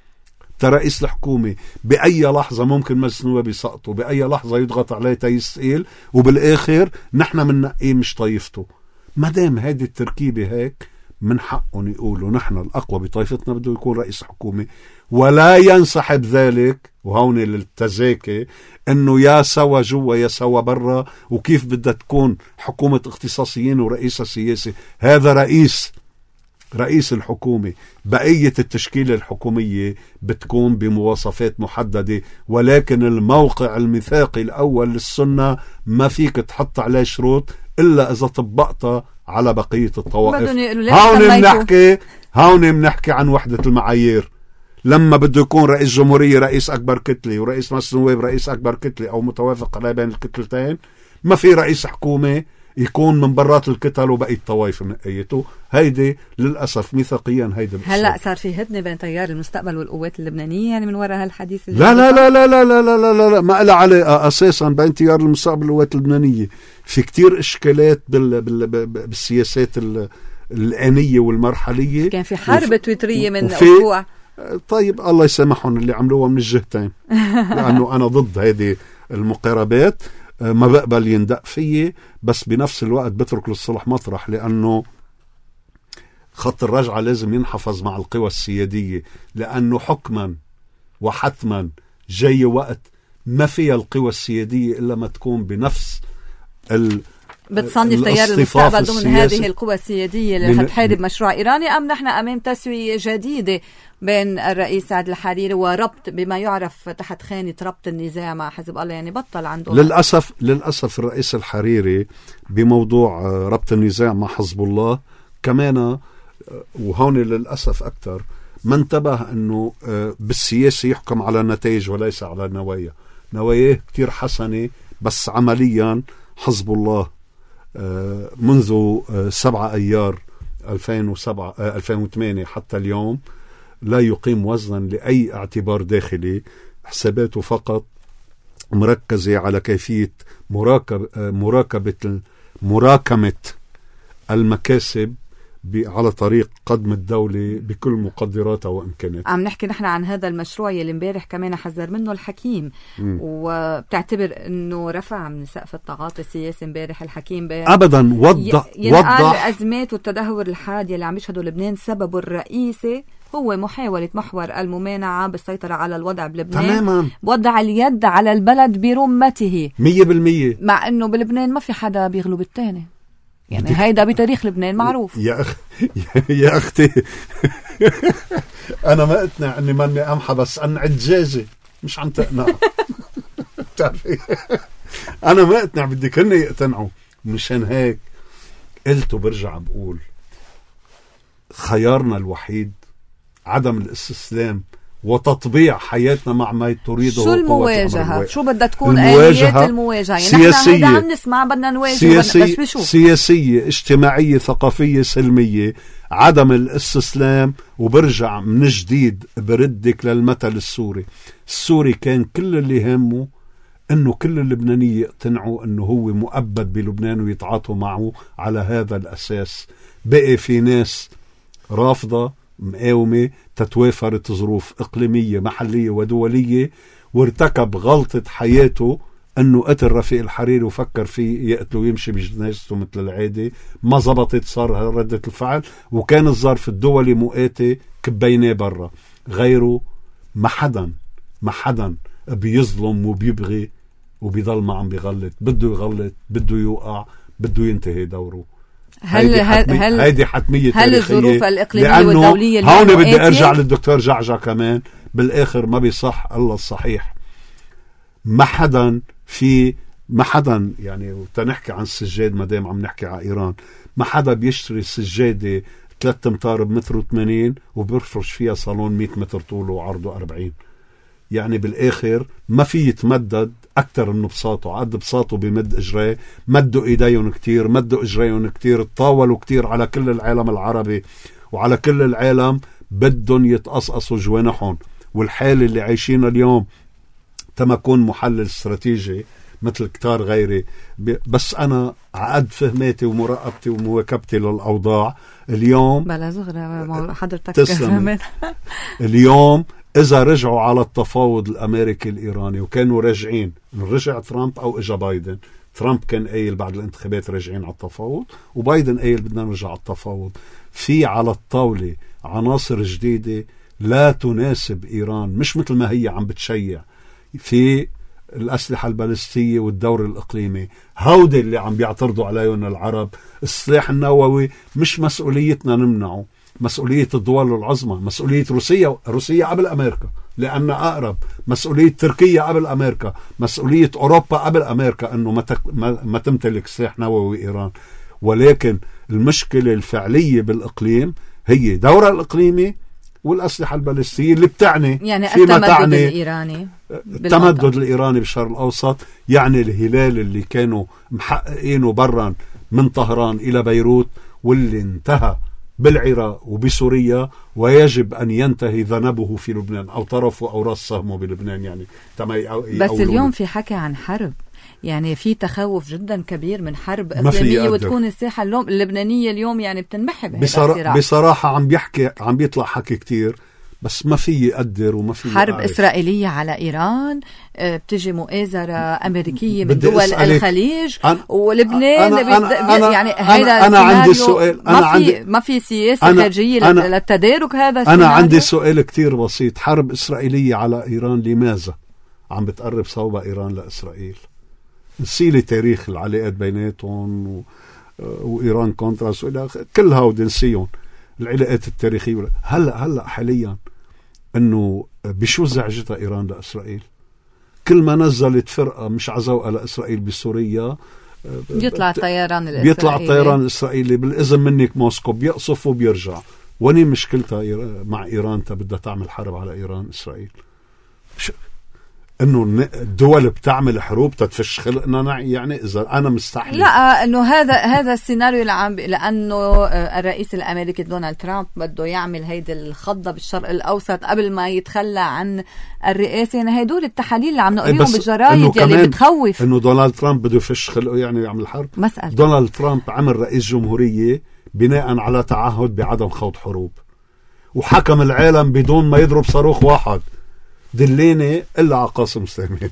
رئيس الحكومة بأي لحظة ممكن مجلس النواب يسقطوا، بأي لحظة يضغط عليه تيستقيل، وبالآخر نحن مننقيه مش طايفته. ما دام هذه التركيبة هيك من حقهم يقولوا نحن الأقوى بطائفتنا بده يكون رئيس حكومة، ولا ينسحب ذلك. وهون للتزاكي انه يا سوا جوا يا سوا برا، وكيف بدها تكون حكومة اختصاصيين ورئيسها سياسي. هذا رئيس الحكومة. بقية التشكيلة الحكومية بتكون بمواصفات محددة، ولكن الموقع الميثاقي الأول للسنة ما فيك تحط عليه شروط إلا إذا طبقتها على بقية الطوائف. هون بنحكي عن وحدة المعايير. لما بده يكون رئيس جمهورية رئيس أكبر كتلة ورئيس مجلس النواب رئيس أكبر كتلة أو متوافق على بين الكتلتين، ما في رئيس حكومة يكون من برات الكتل وبقية الطوائف نقيته. هيدي للأسف ميثاقيا هيدي هلأ صار في هدنة بين تيار المستقبل والقوات اللبنانية يعني من وراء هالحديث. لا لا لا لا لا لا لا لا لا ما إلا عليه أساسا بين تيار المستقبل والقوات اللبنانية. في كتير إشكالات بالسياسات الآنية والمرحلية. كان في حرب تويترية من أسبوع. طيب الله يسامحهم اللي عملوها من الجهتين، لأنه أنا ضد هذه المقاربات، ما بقبل يندق فيه، بس بنفس الوقت بترك للصلح مطرح، لأنه خط الرجعة لازم ينحفظ مع القوى السيادية، لأنه حكما وحتما جاي وقت ما فيها القوى السيادية إلا ما تكون بنفس بتصنف تيار المستقبل ضمن هذه القوى السيادية اللي حتحارب مشروع إيراني، أم نحن أمام تسوية جديدة بين الرئيس سعد الحريري وربط بما يعرف تحت خانة ربط النزاع مع حزب الله؟ يعني بطل عنده للأسف الرئيس الحريري بموضوع ربط النزاع مع حزب الله كمان، وهون للأسف أكتر ما انتبه أنه بالسياسة يحكم على النتائج وليس على النوايا. نواياه كتير حسنة، بس عمليا حزب الله منذ 7 أيار 2007 2008 حتى اليوم لا يقيم وزنا لأي اعتبار داخلي، حساباته فقط مركزة على كيفية مراكمة المكاسب على طريق قدم الدولة بكل مقدراتها وإمكاناتها. عم نحكي نحن عن هذا المشروع يلي امبارح كمان حذر منه الحكيم، وبتعتبر انه رفع من سقف التعاطي السياسي امبارح الحكيم ابدا وضح الازمات والتدهور الحاد يلي عم يشهدوا لبنان سببه الرئيسي هو محاولة محور الممانعة بالسيطرة على الوضع بلبنان. تماما. وضع اليد على البلد برمته 100%، مع انه بلبنان ما في حدا بيغلب الثاني، يعني هيدا بتاريخ لبنان معروف. يا أختي أنا ما أقتنع أني ماني أمحى، بس أن عجاجة مش عم تقنع. أنا ما أقتنع، بدي كلنا يقتنعوا. مشان هيك قلت وبرجع بقول خيارنا الوحيد عدم الاستسلام وتطبيع حياتنا مع ما تريده. شو المواجهة؟ شو بدها تكون آليات المواجهة؟ يعني سياسية، عم نسمع بدنا نواجه، سياسية اجتماعية ثقافية سلمية، عدم الاستسلام. وبرجع من جديد بردك للمثل السوري كان كل اللي همه انه كل اللبنانيين يقتنعوا انه هو مؤبد بلبنان ويتعاطوا معه على هذا الاساس. بقي في ناس رافضة مقاومة تتوافرت ظروف إقليمية محلية ودولية، وارتكب غلطة حياته أنه قتل رفيق الحريري وفكر فيه يقتله ويمشي بجنازته مثل العادة. ما زبطت، صار ردة الفعل، وكان الظرف الدولي مؤاتي كبيناه برا. غيره ما حدا بيظلم وبيبغي وبيضل ما عم بيغلط، بده يغلط، بده يوقع، بده ينتهي دوره. هيدي حتمية تاريخية. هل الظروف الإقليمية والدولية اللي هون بدي أرجع للدكتور جعجع كمان. بالآخر ما بيصح الله الصحيح. ما حدا يعني وتنحكي عن السجاد مدام عم نحكي على إيران، ما حدا بيشتري سجادة 3 أمتار بمتر و80 وبيرفرش فيها صالون 100 متر طوله وعرضه 40. يعني بالآخر ما في يتمدد أكتر من بساطه. عد بساطه بمد إجراه، مدوا إيديهم كتير، مدوا إجريهم كتير، تطاولوا كتير على كل العالم العربي وعلى كل العالم بدهم يتقصقصوا جوانحهم. والحالة اللي عايشين اليوم تما كون محلل استراتيجي مثل كتار غيري، بس أنا عقد فهماتي ومراقبتي ومواكبتي للأوضاع اليوم بلا زغرة حضرتك اليوم إذا رجعوا على التفاوض الأمريكي الإيراني وكانوا راجعين، رجع ترامب أو إجا بايدن. ترامب كان قايل بعد الانتخابات راجعين على التفاوض، وبايدن قايل بدنا نرجع على التفاوض. في على الطاولة عناصر جديدة لا تناسب إيران، مش مثل ما هي عم بتشيع في الأسلحة البالستية والدور الإقليمي. هودي اللي عم بيعترضوا عليهم العرب. السلاح النووي مش مسؤوليتنا نمنعه، مسؤولية الدول العظمى، مسؤولية روسيا قبل أمريكا لأن أقرب، مسؤولية تركيا قبل أمريكا، مسؤولية أوروبا قبل أمريكا أنه ما تمتلك سلاح نووي إيران. ولكن المشكلة الفعلية بالإقليم هي دورها الإقليمي والأسلحة البالستية اللي بتعني يعني التمدد الإيراني التمدد الإيراني بالشرق الأوسط. يعني الهلال اللي كانوا محققينه برا من طهران إلى بيروت واللي انتهى بالعراق وبسوريا، ويجب أن ينتهي ذنبه في لبنان أو طرفه أو راس سهمه بلبنان. يعني بس اليوم في حكي عن حرب، يعني في تخوف جدا كبير من حرب إقليمية وتكون الساحة اللبنانية اليوم يعني بتنمحي بصراحة عم بيطلع حكي كتير، بس ما في يقدر وما في حرب إسرائيلية على إيران، بتجي مؤازرة أمريكية من دول الخليج ولبنان يعني هذا أنا عندي سؤال. ما في سياسة خارجية للتدارك هذا. أنا عندي سؤال كتير بسيط. حرب إسرائيلية على إيران لماذا عم بتقرب صوبة إيران لإسرائيل؟ نسيلي تاريخ العلاقات بيناتهم وإيران كونتراس وإلى كل هاودي نسيهم العلاقات التاريخية. هلأ حاليا أنه بشو زعجتها إيران لإسرائيل؟ كل ما نزلت فرقة مش عزوقة لإسرائيل بسوريا بيطلع الطيران الإسرائيلي بالإذن منك موسكو بيقصف وبيرجع. وني مشكلتها مع إيران بدها تعمل حرب على إيران إسرائيل؟ انه الدول بتعمل حروب تتفش خلقنا، يعني اذا انا مستحيل. لا، انه هذا السيناريو اللي لانه الرئيس الامريكي دونالد ترامب بده يعمل هيدي الخضه بالشرق الاوسط قبل ما يتخلى عن الرئاسه. يعني هدول التحاليل اللي عم نقريهم بالجرايد اللي بتخوف انه دونالد ترامب بده يفش خلقه يعني يعمل حرب. مسألة دونالد ترامب عمل رئيس جمهورية بناء على تعهد بعدم خوض حروب، وحكم العالم بدون ما يضرب صاروخ واحد. دليني إلا على قاسم سليمان.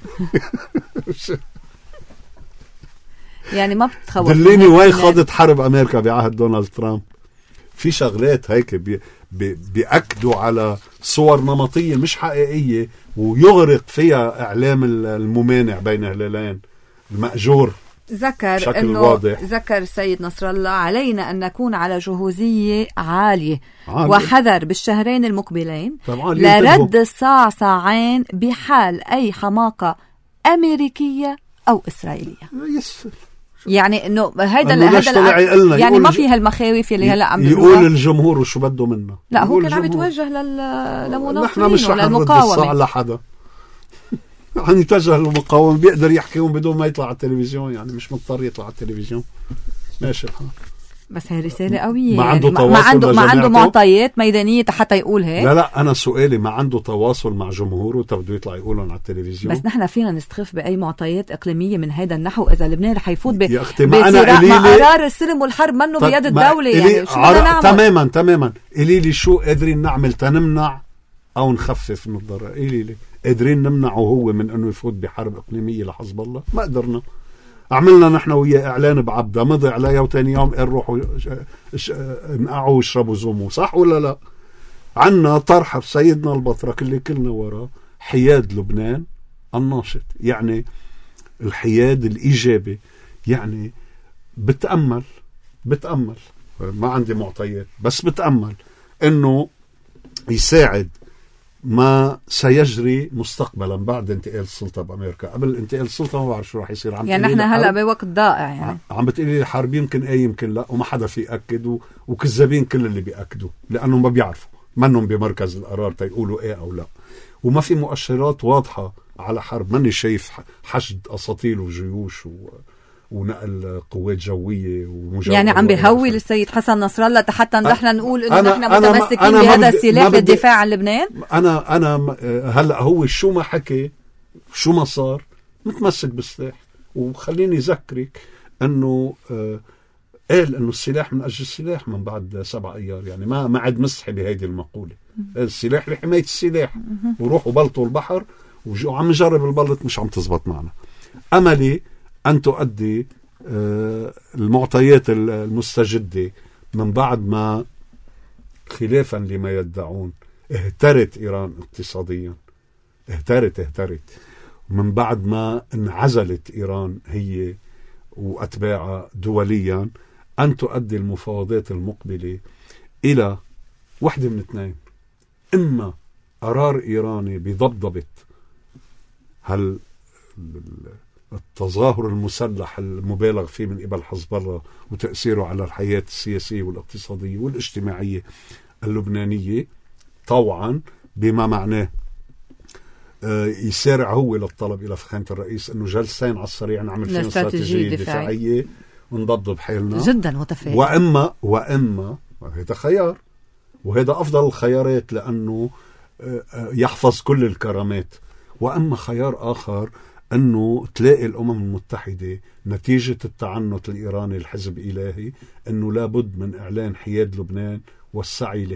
يعني ما بتخوف. دليني وين خاضت حرب أمريكا بعهد دونالد ترامب. في شغلات هيك بيأكدوا على صور نمطية مش حقيقية، ويغرق فيها إعلام الممانع بين هلالين المأجور. ذكر انه ذكر السيد نصر الله علينا ان نكون على جهوزيه عاليه وحذر بالشهرين المقبلين لرد الصعصعين بحال اي حماقه امريكيه او اسرائيليه. يعني انه هيدا يعني ما في هالمخاوف اللي هلا عم يقول الجمهور وشو بده منا. لا، هو كان عم يتوجه للمناصرين وللمقاومه لحدا. عم يتوجه للمقاومة، بيقدر يحكيهم بدون ما يطلع على التلفزيون، يعني مش مضطر يطلع على التلفزيون. ماشي الحال. بس هي رسالة قوية. ما عنده تواصل ما عنده معطيات ميدانية حتى يقول هيك. لا أنا سؤالي ما عنده تواصل مع جمهوره بده يطلع يقولهم على التلفزيون. بس نحن فينا نستخف بأي معطيات إقليمية من هذا النحو إذا لبنان رح يفوت بصراع مع قرار السلم والحرب منه بيد الدولة. يعني شو بدنا نعمل؟ تماما إلي لي شو قادرين نعمل تنمنع أو نخفف من الضرر. إلي لي قادرين نمنعه هو من أنه يفوت بحرب إقليمية لحزب الله؟ ما قدرنا. عملنا نحن وياه إعلان بعبدة، مضي عليها وتاني يوم قال روحوا نقعوا واشربوا زومو، صح ولا لا؟ عنا طرح سيدنا البطرك اللي كلنا وراه، حياد لبنان الناشط، يعني الحياد الإيجابي. يعني بتأمل ما عندي معطيات، بس بتأمل أنه يساعد ما سيجري مستقبلا بعد انتقال السلطة بأمريكا. قبل انتقال السلطة ما بعرف شو راح يصير. يعني احنا هلأ بوقت ضائع. يعني عم بتقولي الحرب يمكن يمكن لا، وما حدا في يأكد، وكذابين كل اللي بيأكدوا لأنهم ما بيعرفوا، منهم بمركز القرار تيقولوا ايه او لا، وما في مؤشرات واضحة على حرب. ماني شايف حشد أساطيل وجيوش ونقل قوات جوية يعني عم بيهوي للسيد حسن نصر الله حتى نحن نقول انه نحن متمسكين بهذا السلاح للدفاع عن لبنان. انا هلا هو شو ما حكي شو ما صار متمسك بالسلاح. وخليني اذكرك انه قال انه السلاح من اجل السلاح من بعد 7 ايار. يعني ما عاد مسحي بهيدي المقولة. السلاح لحماية السلاح، وروحوا بلطوا البحر وعم نجرب البلط مش عم تزبط معنا. املي أن تؤدي المعطيات المستجدة من بعد ما خلافا لما يدعون اهترت إيران اقتصاديا، اهترت من بعد ما انعزلت إيران هي وأتباعها دوليا، أن تؤدي المفاوضات المقبلة إلى واحدة من اثنين: إما قرار إيراني بضبضبة التظاهر المسلح المبالغ فيه من قبل حزب الله وتأثيره على الحياة السياسية والاقتصادية والاجتماعية اللبنانية، طوعا بما معناه يسارع هو للطلب إلى فخامة الرئيس أنه جلسين على السريع نعمل فيهم استراتيجية دفاعية ونضبط بحالنا جدا متفائل. وإما هذا خيار، وهذا أفضل الخيارات لأنه يحفظ كل الكرامات. وأما خيار آخر أنه تلاقي الأمم المتحدة نتيجة التعنت الإيراني الحزب إلهي أنه لابد من إعلان حياد لبنان والسعي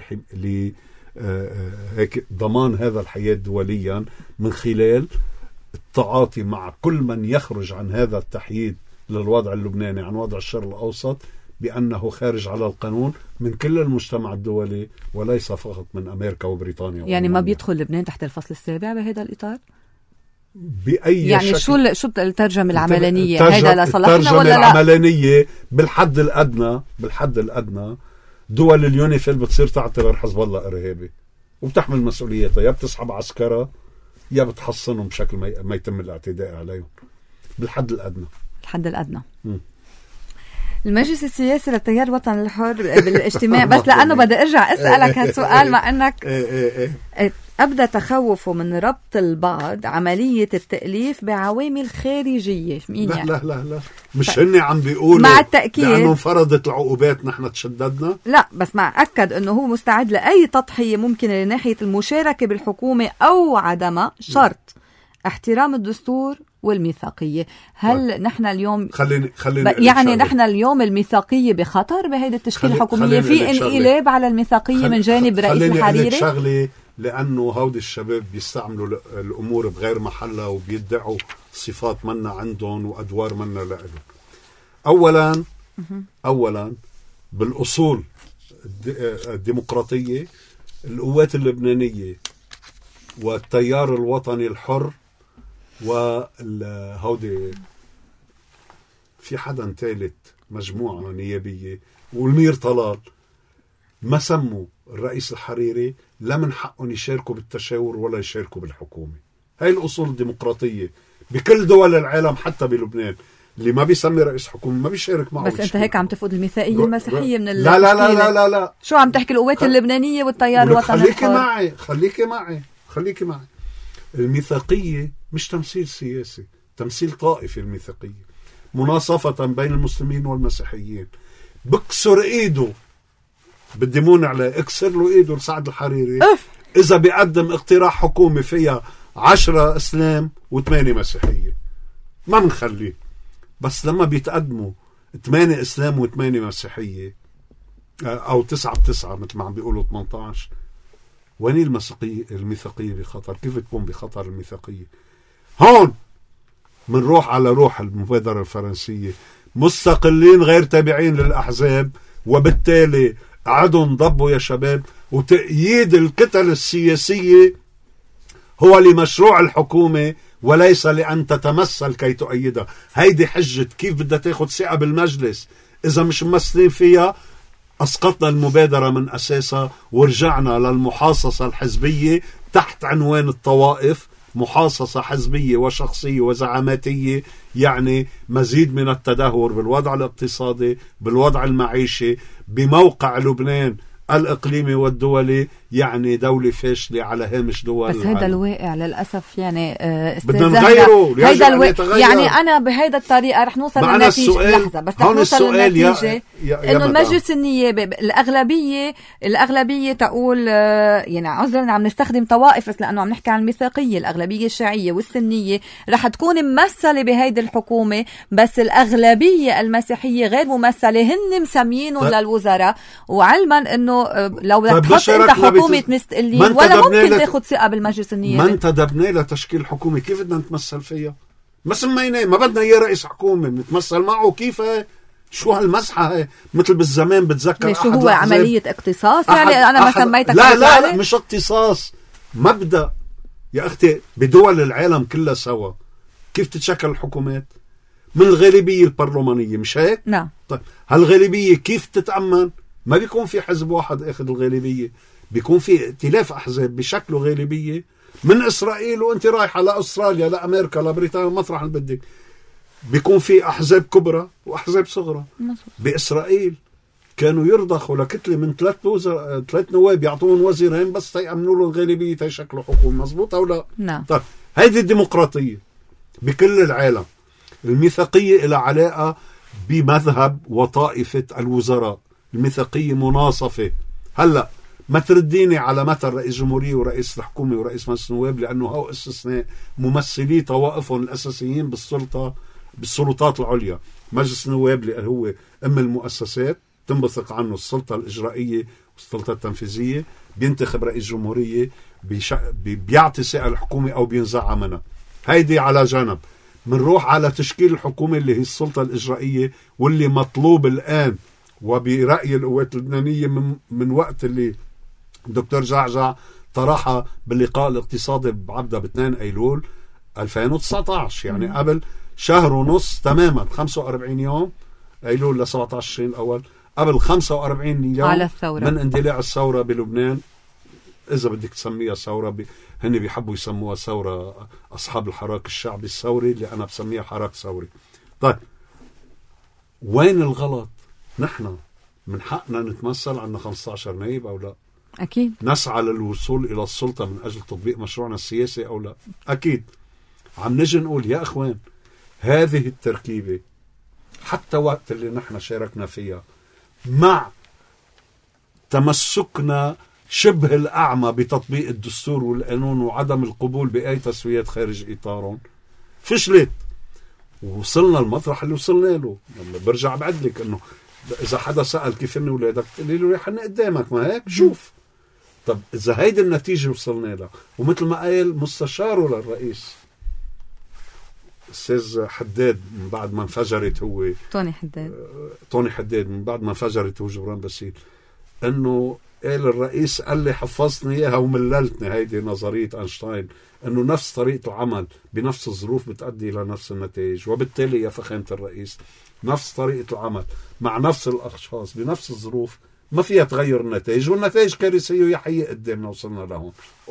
ضمان هذا الحياد دوليا من خلال التعاطي مع كل من يخرج عن هذا التحييد للوضع اللبناني عن وضع الشرق الأوسط بأنه خارج على القانون من كل المجتمع الدولي وليس فقط من أمريكا وبريطانيا. يعني ما بيدخل لبنان تحت الفصل السابع بهذا الإطار؟ بأي يعني شكل. شو الترجمة العملانية؟ هيدا لصالحنا ولا لا؟ الترجمة العملانية بالحد الأدنى دول اليونيفيل بتصير تعتبر حزب الله إرهابي وبتحمل مسؤوليتها، يا بتسحب عسكرة يا بتحصنهم بشكل ما يتم الاعتداء عليهم. بالحد الأدنى. المجلس السياسي للتيار الوطني الحر بالاجتماع بس لأنه بدي أرجع أسألك هالسؤال مع أنك أبدى تخوفه من ربط البعض عملية التأليف بعوامل خارجية. مين لا يعني؟ لا لا لا مش هن عم بيقولوا مع التأكيد لأنه انفرضت العقوبات نحن تشددنا. لا، بس مع أكد أنه هو مستعد لأي تضحية ممكنة لناحية المشاركة بالحكومة أو عدمها، شرط احترام الدستور والميثاقية. هل نحن اليوم خليني يعني نحن اليوم الميثاقية بخطر بهيدا التشكيل الحكومية؟ في انقلاب على الميثاقية من جانب رئيس الحريري؟ شغلي لأنه هودي الشباب بيستعملوا الأمور بغير محلها وبيدعوا صفات منا عندهم وأدوار منا لهم. أولا بالأصول الديمقراطية القوات اللبنانية والتيار الوطني الحر وهودي في حدا ثالث مجموعة نيابية والمير طلال ما سموا الرئيس الحريري لا من حقهم يشاركوا بالتشاور ولا يشاركوا بالحكومة. هاي الأصول الديمقراطية بكل دول العالم حتى بلبنان. اللي ما بيسمي رئيس حكومة ما بيشارك معه. بس انت هيك عم تفقد الميثاقية المسيحية من لا لا لا لا لا لا. شو عم تحكي؟ القوات اللبنانية والتيار الوطني الحر. خليكي معي. الميثاقية مش تمثيل سياسي، تمثيل طائفي. الميثاقية مناصفة بين المسلمين والمسيحيين. بكسر ايده، بدي مون عليه، اكسر له ايده لسعد الحريري اذا بيقدم اقتراح حكومة فيها 10 اسلام و8 مسيحية ما بنخليه. بس لما بيتقدموا 8 اسلام و8 مسيحية او 9 مثل ما عم بيقولوا 18، وين الميثاقية بخطر؟ كيف تكون بخطر الميثاقية؟ هون منروح على روح المبادرة الفرنسية، مستقلين غير تابعين للأحزاب، وبالتالي عدن ضبوا يا شباب. وتأييد الكتل السياسية هو لمشروع الحكومة وليس لأن تتمثل كي تؤيدها. هيدي حجة كيف بدها تاخد ثقة بالمجلس إذا مش ممثلين فيها. أسقطنا المبادرة من أساسها ورجعنا للمحاصصة الحزبية تحت عنوان الطوائف، محاصصة حزبية وشخصية وزعاماتية، يعني مزيد من التدهور بالوضع الاقتصادي، بالوضع المعيشي، بموقع لبنان الإقليمي والدولي، يعني دولة فاشلة على هامش دول. بس هيدا الواقع للأسف يعني بدنا نغيره. هيدا الواقع يعني أنا بهيدا الطريقة رح نوصل للنتيجة. لحظة بس رح نوصل للنتيجة إنه المجلس النيابي الأغلبية تقول يعني عذرا عم نستخدم طوائف بس لأنه عم نحكي عن الميثاقية. الأغلبية الشيعية والسنية رح تكون ممثلة بهيدي الحكومة، بس الأغلبية المسيحية غير ممثلة، هن مسميينهم للوزراء، وعلما إنه لو بدك تحط انت حكومة مستقلين ولا ممكن تاخد ثقة بالمجلس النيابي. ما انتدبنا لتشكيل حكومة، كيف بدنا نتمثل فيها؟ ما سميناه، ما بدنا اياه رئيس حكومة نتمثل معه. كيف شو هالمزحة هاي؟ مثل بالزمان بتذكر شو هو عملية اقتصاص يعني انا ما سميتك. لا مش اقتصاص، مبدأ يا اختي. بدول العالم كلها سوا كيف تتشكل الحكومات؟ من الغالبية البرلمانية، مش هيك؟ نعم. طيب هالغالبية كيف تتأمن؟ ما بيكون في حزب واحد اخذ الغالبية، بيكون في ائتلاف احزاب بشكله غالبية من اسرائيل وانت رايحة لاستراليا لامريكا لبريطانيا مطرح اللي بدك. بيكون في احزاب كبرى واحزاب صغرى. باسرائيل كانوا يرضخوا لكتلة من 3 نواب يعطون وزيرين بس تيأمنوا له الغالبية تيشكلوا حكومة. مزبوط او لا؟ نعم. طيب هيدي الديمقراطية بكل العالم. الميثاقية إلى علاقة بمذهب وطائفة الوزراء. الميثاقية مناصفة. هلأ ما ترديني على مثل رئيس جمهورية ورئيس الحكومة ورئيس مجلس النواب لأنه هو استثناء ممثلي طوائفهم الأساسيين بالسلطات العليا. مجلس النواب اللي هو أم المؤسسات تنبثق عنه السلطة الإجرائية والسلطة التنفيذية، بينتخب رئيس جمهورية، بيعطي ثقة الحكومة أو بينزعها منها. هيدي على جنب. منروح على تشكيل الحكومة اللي هي السلطة الإجرائية واللي مطلوب الآن وبرأي القوات اللبنانية من وقت اللي الدكتور جعجع طرحها باللقاء الاقتصادي بعبدة ب2 أيلول 2019، يعني قبل شهر ونص تماما، 45 يوم أيلول ل17 الأول، قبل 45 يوم على الثورة من اندلاع الثورة بلبنان. إذا بدك تسميها ثورة هن بيحبوا يسموها ثورة أصحاب الحراك الشعبي الثوري، اللي أنا بسميها حراك ثوري. طيب وين الغلط؟ نحن من حقنا نتمثل عنا 15 نايب أو لا؟ أكيد نسعى للوصول إلى السلطة من أجل تطبيق مشروعنا السياسي أو لا؟ أكيد. عم نجي نقول يا أخوان هذه التركيبة حتى وقت اللي نحن شاركنا فيها مع تمسكنا شبه الأعمى بتطبيق الدستور والقانون وعدم القبول بأي تسويات خارج إطارهم فشلت، ووصلنا المطرح اللي وصلنا له. برجع بعدلك إنه إذا حدا سأل كيف إن أولادك تقولي له ريحنا قدامك، ما هيك شوف. طب إذا هيدي النتيجة وصلنا لها، ومثل ما قال مستشاره للرئيس أستاذ حداد من بعد ما انفجرت هو طوني حداد من بعد ما انفجرت هو جبران باسيل، إنه قال الرئيس قال لي حفظتني إياها ومللتني هيدي نظرية أينشتاين، إنه نفس طريقة العمل بنفس الظروف بتؤدي إلى نفس النتائج. وبالتالي يا فخامة الرئيس نفس طريقة العمل مع نفس الأشخاص بنفس الظروف ما فيها تغير النتائج، والنتائج كارثية ويا حقيقة قدامنا وصلنا لهون.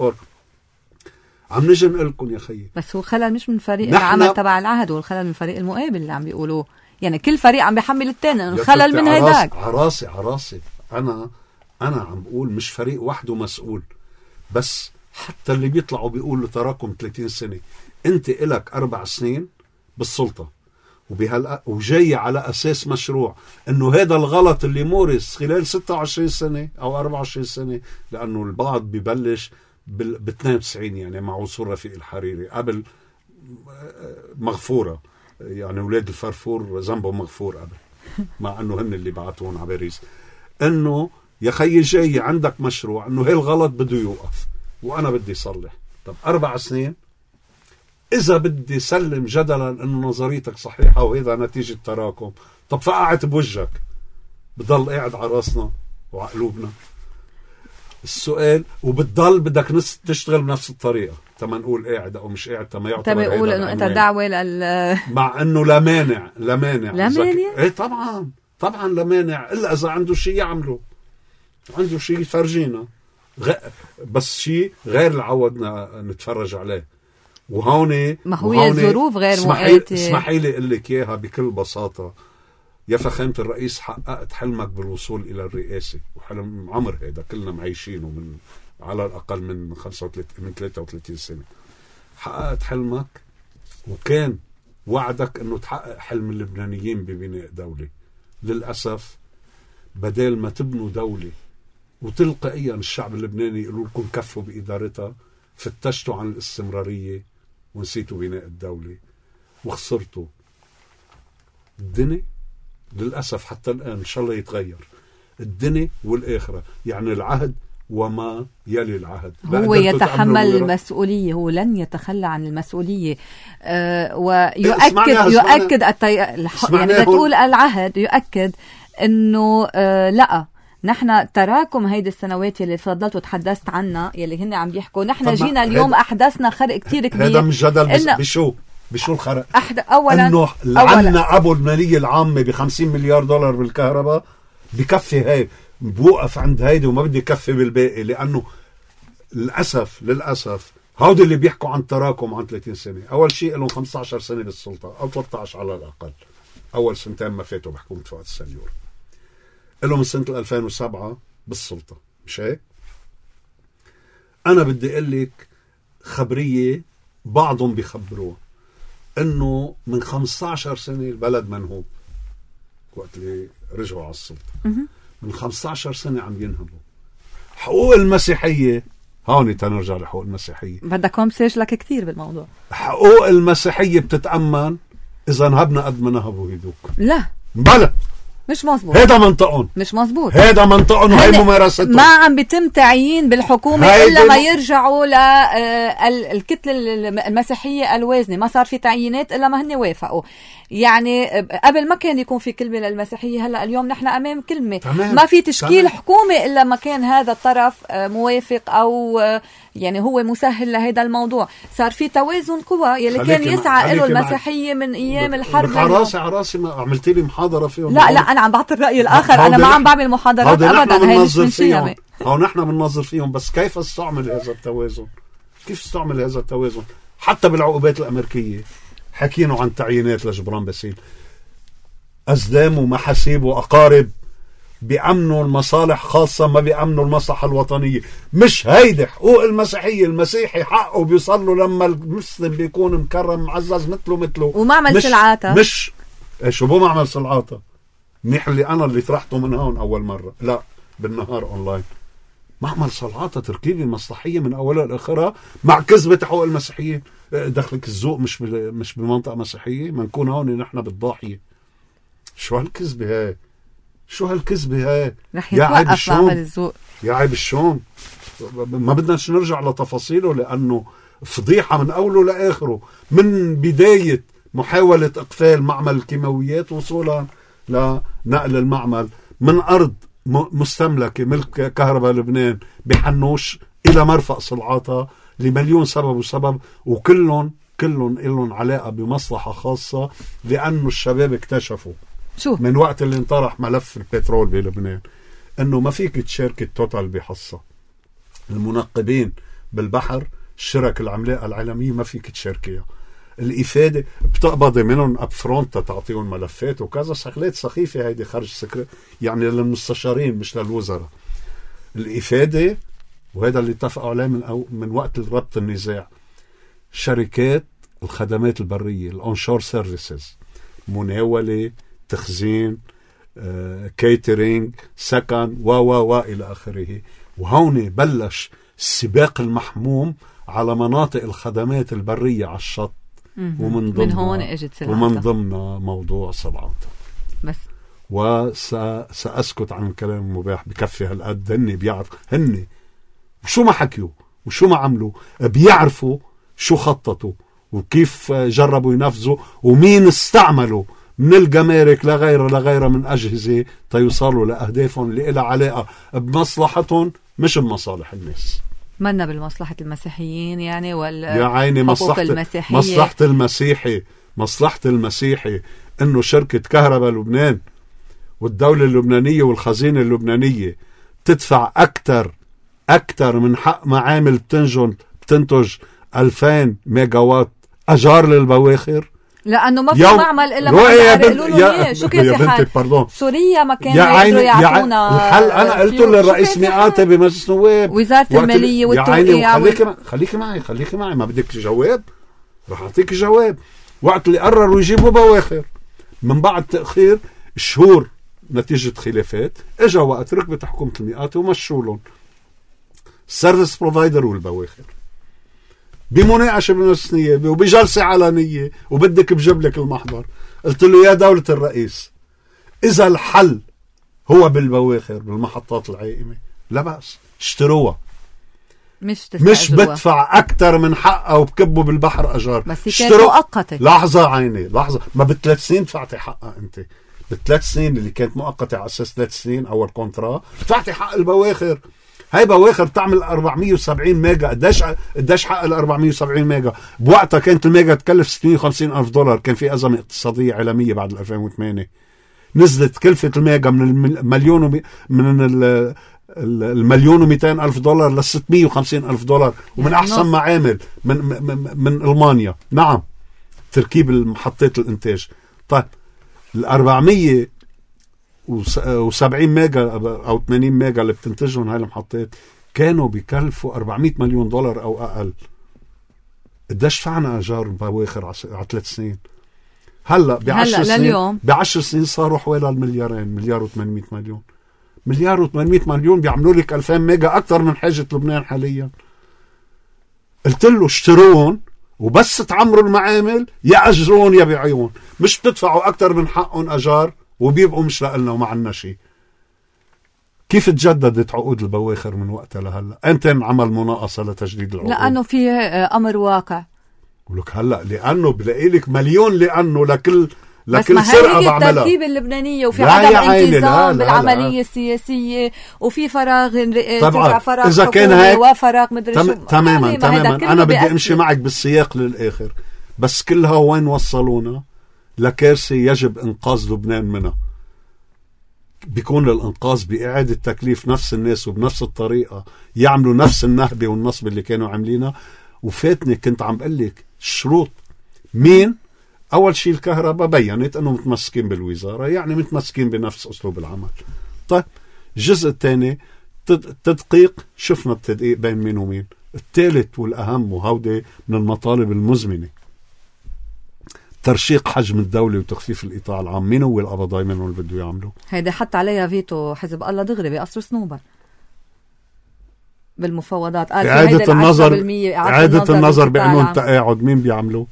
عم نجي نقول لكم يا خيي بس هو خلل مش من فريق العمل تبع العهد، والخلل من فريق المقابل اللي عم بيقولوه، يعني كل فريق عم بيحمل التاني الخلل من هيداك. عراسي أنا عم بقول مش فريق وحده مسؤول، بس حتى اللي بيطلعوا بيقولوا تراكم 30 سنة، انت إلك 4 سنين بالسلطة وجاي على أساس مشروع انه هذا الغلط اللي مورس خلال 26 سنة او 24 سنة، لانه البعض ببلش ب 92 يعني مع وصول رفيق الحريري، قبل مغفورة، يعني ولاد الفرفور ذنبهم مغفور قبل، مع انه هن اللي بعتون على باريس. انه يا خيي جاي عندك مشروع انه هالغلط بده يوقف وانا بدي صلح. طب 4 سنين اذا بدي سلم جدلا انه نظريتك صحيحة وهذا نتيجة تراكم، طب فقعت بوجهك بضل قاعد على راسنا وعلى قلوبنا السؤال، وبتضل بدك تشتغل بنفس الطريقة تما نقول قاعد او مش قاعد، تما يعتبر يقول انه انت دعوة مع انه لا مانع ايه طبعا لا مانع، الا اذا عنده شيء يعمله، عنده شيء يفرجينا، بس شيء غير اللي عودنا نتفرج عليه. وهون ما هو الظروف غير مؤاتية. اسمحي لي اقول لك اياها بكل بساطة يا فخامة الرئيس، حققت حلمك بالوصول الى الرئاسة، وحلم عمر هذا كلنا معيشينه من على الاقل من 33 سنة. حققت حلمك، وكان وعدك انه تحقق حلم اللبنانيين ببناء دولة. للأسف بدل ما تبنوا دولة وتلقائيا الشعب اللبناني يقولوا لكم كفوا بإدارتها، فتشتوا عن الاستمرارية ونسيتوا بناء الدولة وخسرتوا الدنيا. للأسف حتى الآن إن شاء الله يتغير الدنيا والآخرة، يعني العهد وما يلي العهد. هو يتحمل المسؤولية، هو لن يتخلى عن المسؤولية. ويؤكد يعني تقول العهد يؤكد انه لا، نحن تراكم هيدي السنوات يلي فضلت وتحدثت عنها يلي هن عم بيحكوا، نحن جينا اليوم احدثنا خرق كتير كبير. هذا مش جدل بشو الخرق؟ اولا انه عنا ابو المالية العامة ب$50 مليار بالكهرباء بكفي، هاي بوقف عند هيدي وما بدي يكفي بالباقي، لانه للأسف هودي اللي بيحكوا عن تراكم عن 30 سنة. اول شيء لهم 15 سنة بالسلطة او 13 على الاقل، اول سنتين ما فاتوا بحكومة فؤاد السنيور، لهم من سنة 2007 بالسلطة، مش هيك؟ انا بدي اقول لك خبرية بعضهم بيخبروه انه من 15 سنة البلد منهوب، وقت اللي رجعوا على السلطة من 15 سنة عم ينهبوا حقوق المسيحية. هون تنرجع لحقوق المسيحية، بدك هون بسجلك كتير بالموضوع. حقوق المسيحية بتتأمن إذا نهبنا قد ما نهبوا هيدوك؟ لا بلا، مش مزبوط، هذا منطقهم، مش مزبوط، هذا منطقهم وهي ممارستهم. ما عم بيتم تعيين بالحكومة إلا ما يرجعوا للكتلة المسيحية الوازنة، ما صار في تعيينات إلا ما هن وافقوا. يعني قبل ما كان يكون في كلمة للمسيحية، هلأ اليوم نحن أمام كلمة. ما في تشكيل حكومة إلا ما كان هذا الطرف موافق أو يعني هو مسهل لهذا الموضوع. صار في توازن قوى يلي كان يسعى له المسيحية من أيام الحرب. عراسي ما عملتي لي محاضرة فيهم. لا أنا عم بعطي الرأي الآخر، أنا ما عم بعمل محاضرات أبدا، هاي مش من شيء. أو نحن بننظر فيهم، بس كيف استعمل هذا التوازن؟ كيف استعمل هذا التوازن؟ حتى بالعقوبات الأمريكية حكينا عن تعيينات لجبران باسيل، أزدام ومحاسيب وأقارب بيأمنوا المصالح خاصة، ما بيأمنوا المصلحة الوطنية. مش هيدي حقوق المسيحية. المسيحي حقه بيصل له لما المسلم بيكون مكرم معزز مثله ومعمل سلعاته. مش شو بو معمل سلعاته. منيح اللي أنا اللي طرحته من هون أول مرة، لا بالنهار أونلاين معمل سلعاته تركيبة مصلحية من أولها لآخرها مع كذبة حقوق المسيحيين. دخلك الذوق مش بمنطقة مسيحية، ما نكون هون نحن بالضاحية. شو هالكذبة هاي؟ شو هالكذبة هاي؟ رح يتوقف معمل الذوق. يا عيب الشون. ما بدناش نرجع لتفاصيله لأنه فضيحة من أوله لآخره، من بداية محاولة إقفال معمل الكيماويات وصولا لنقل المعمل من أرض مستملكة ملك كهرباء لبنان بحنوش إلى مرفق صلعاتها لمليون سبب وسبب، وكلهم إلهم علاقة بمصلحة خاصة. لأنه الشباب اكتشفوا شو من وقت اللي انطرح ملف البترول بلبنان انه ما فيك تشارك التوتال بحصة. المنقبين بالبحر الشرك العملاقة العالمية ما فيك تشاركيها. الإفادة بتقبضي منهم أبفرونت تعطيهم ملفات وكذا شغلات سخيفة هيدي خارج سكر يعني للمستشارين مش للوزراء. الإفادة وهذا اللي اتفقوا عليه من وقت ربط النزاع. شركات الخدمات البرية الأونشور سيرفيسز، مناولة، تخزين، كيترينج، سكن و إلى آخره. وهون بلش السباق المحموم على مناطق الخدمات البرية على الشط، ومن ضمن موضوع صلعاتها. بس وسأسكت عن الكلام المباح بكفي هالقد. هن وشو ما حكيوا وشو ما عملوا بيعرفوا شو خططوا وكيف جربوا ينفذوا ومين استعملوا من الجمارك لغيرها من أجهزة تيوصلوا لأهدافهم اللي إلها علاقة بمصلحتهم مش بمصالح الناس. منا بالمصلحة المسيحيين يعني يا عيني مصلحة المسيحي إنه شركة كهرباء لبنان والدولة اللبنانية والخزينة اللبنانية تدفع أكتر من حق معامل بتنتج 2000 ميجاوات أجار للبواخر، لأنه ما في معمل إلا ما شو كيف حال سوريا ما كانوا يقدروا يعطونا الحل. أنا قلت للرئيس مئات بمجلس نواب وزارة المالية والتوقيع. خليكي معي ما بدك جواب، رح أعطيك جواب. وقت اللي قرروا يجيبوا بواخر من بعد تأخير شهور نتيجة خلافات، اجا وقت ركبت حكومة المئات ومشوا لهم السيرفيس بروفايدر والبواخر بمناقشة بنفس نيابة وبجلسة علنية وبدك بجيب لك المحضر. قلت له يا دولة الرئيس إذا الحل هو بالبواخر بالمحطات العائمة لا بأس اشتروها، مش بدفع أكتر من حقها وبكبوا بالبحر أجار. بس كانت مؤقتة. لحظة عيني لحظة، ما ب3 سنين دفعتي حقها أنت. ب3 سنين اللي كانت مؤقتة على أساس 3 سنين أول كونترا دفعتي حق البواخر. هاي بواخر تعمل 470 ميجا. قديش حق ال 470 ميجا؟ بوقتها كانت الميجا تكلف $650,000. كان في أزمة اقتصادية عالمية بعد 2008. نزلت كلفة الميجا من المليون $1,200,000 ل $650,000 ومن أحسن معامل من ألمانيا. نعم تركيب المحطات الإنتاج. طيب 470 ميجا أو 80 ميجا اللي بتنتجهم هاي المحطات كانوا بيكلفوا $400 مليون أو أقل. قديش فعنا أجار بواخر على 3 سنين؟ هلأ ب10 سنين صاروا حوالي $1,800,000,000. $1,800,000,000 بيعملوا لك 2000 ميجا أكثر من حاجة لبنان حاليا. قلت له اشتروهم وبس تعمروا المعامل يا أجرون يا بيعيون، مش بتدفعوا أكثر من حقهم أجار وبيبقوا مش لقلنا وما عنا شيء. كيف تجددت عقود البواخر من وقتها لهلا؟ أنت عمل مناقصة لتجديد العقود؟ لأنه في أمر واقع. ولك هلا لأنه بلاقي لك مليون لأنه لكل سرقة بعملها. التركيبة اللبنانية وفي عدم انتظام بالعملية السياسية وفي فراغ طبعا إذا كان هيك وفراغ مدري شو. تماما أنا بدي أمشي معك بالسياق للآخر، بس كلها وين وصلونا؟ لكارثة يجب إنقاذ لبنان منها. بيكون الإنقاذ بإعادة تكليف نفس الناس وبنفس الطريقة يعملوا نفس النهبة والنصب اللي كانوا عاملينها. وفاتني كنت عم بقلك الشروط. مين؟ أول شيء الكهرباء بيّنت أنه متمسكين بالوزارة، يعني متمسكين بنفس أسلوب العمل. طيب الجزء الثاني تدقيق، شفنا التدقيق بين مين ومين. الثالث والأهم، وهودي من المطالب المزمنة، ترشيق حجم الدولة وتخفيف الإيطاع العام. مين هو القبضاي منهم اللي بده يعملوا؟ هيدا حتى عليها فيتو حزب الله دغري بقصر صنوبر بالمفاوضات. قال إعادة النظر بأنه التقاعد مين بيعملوا؟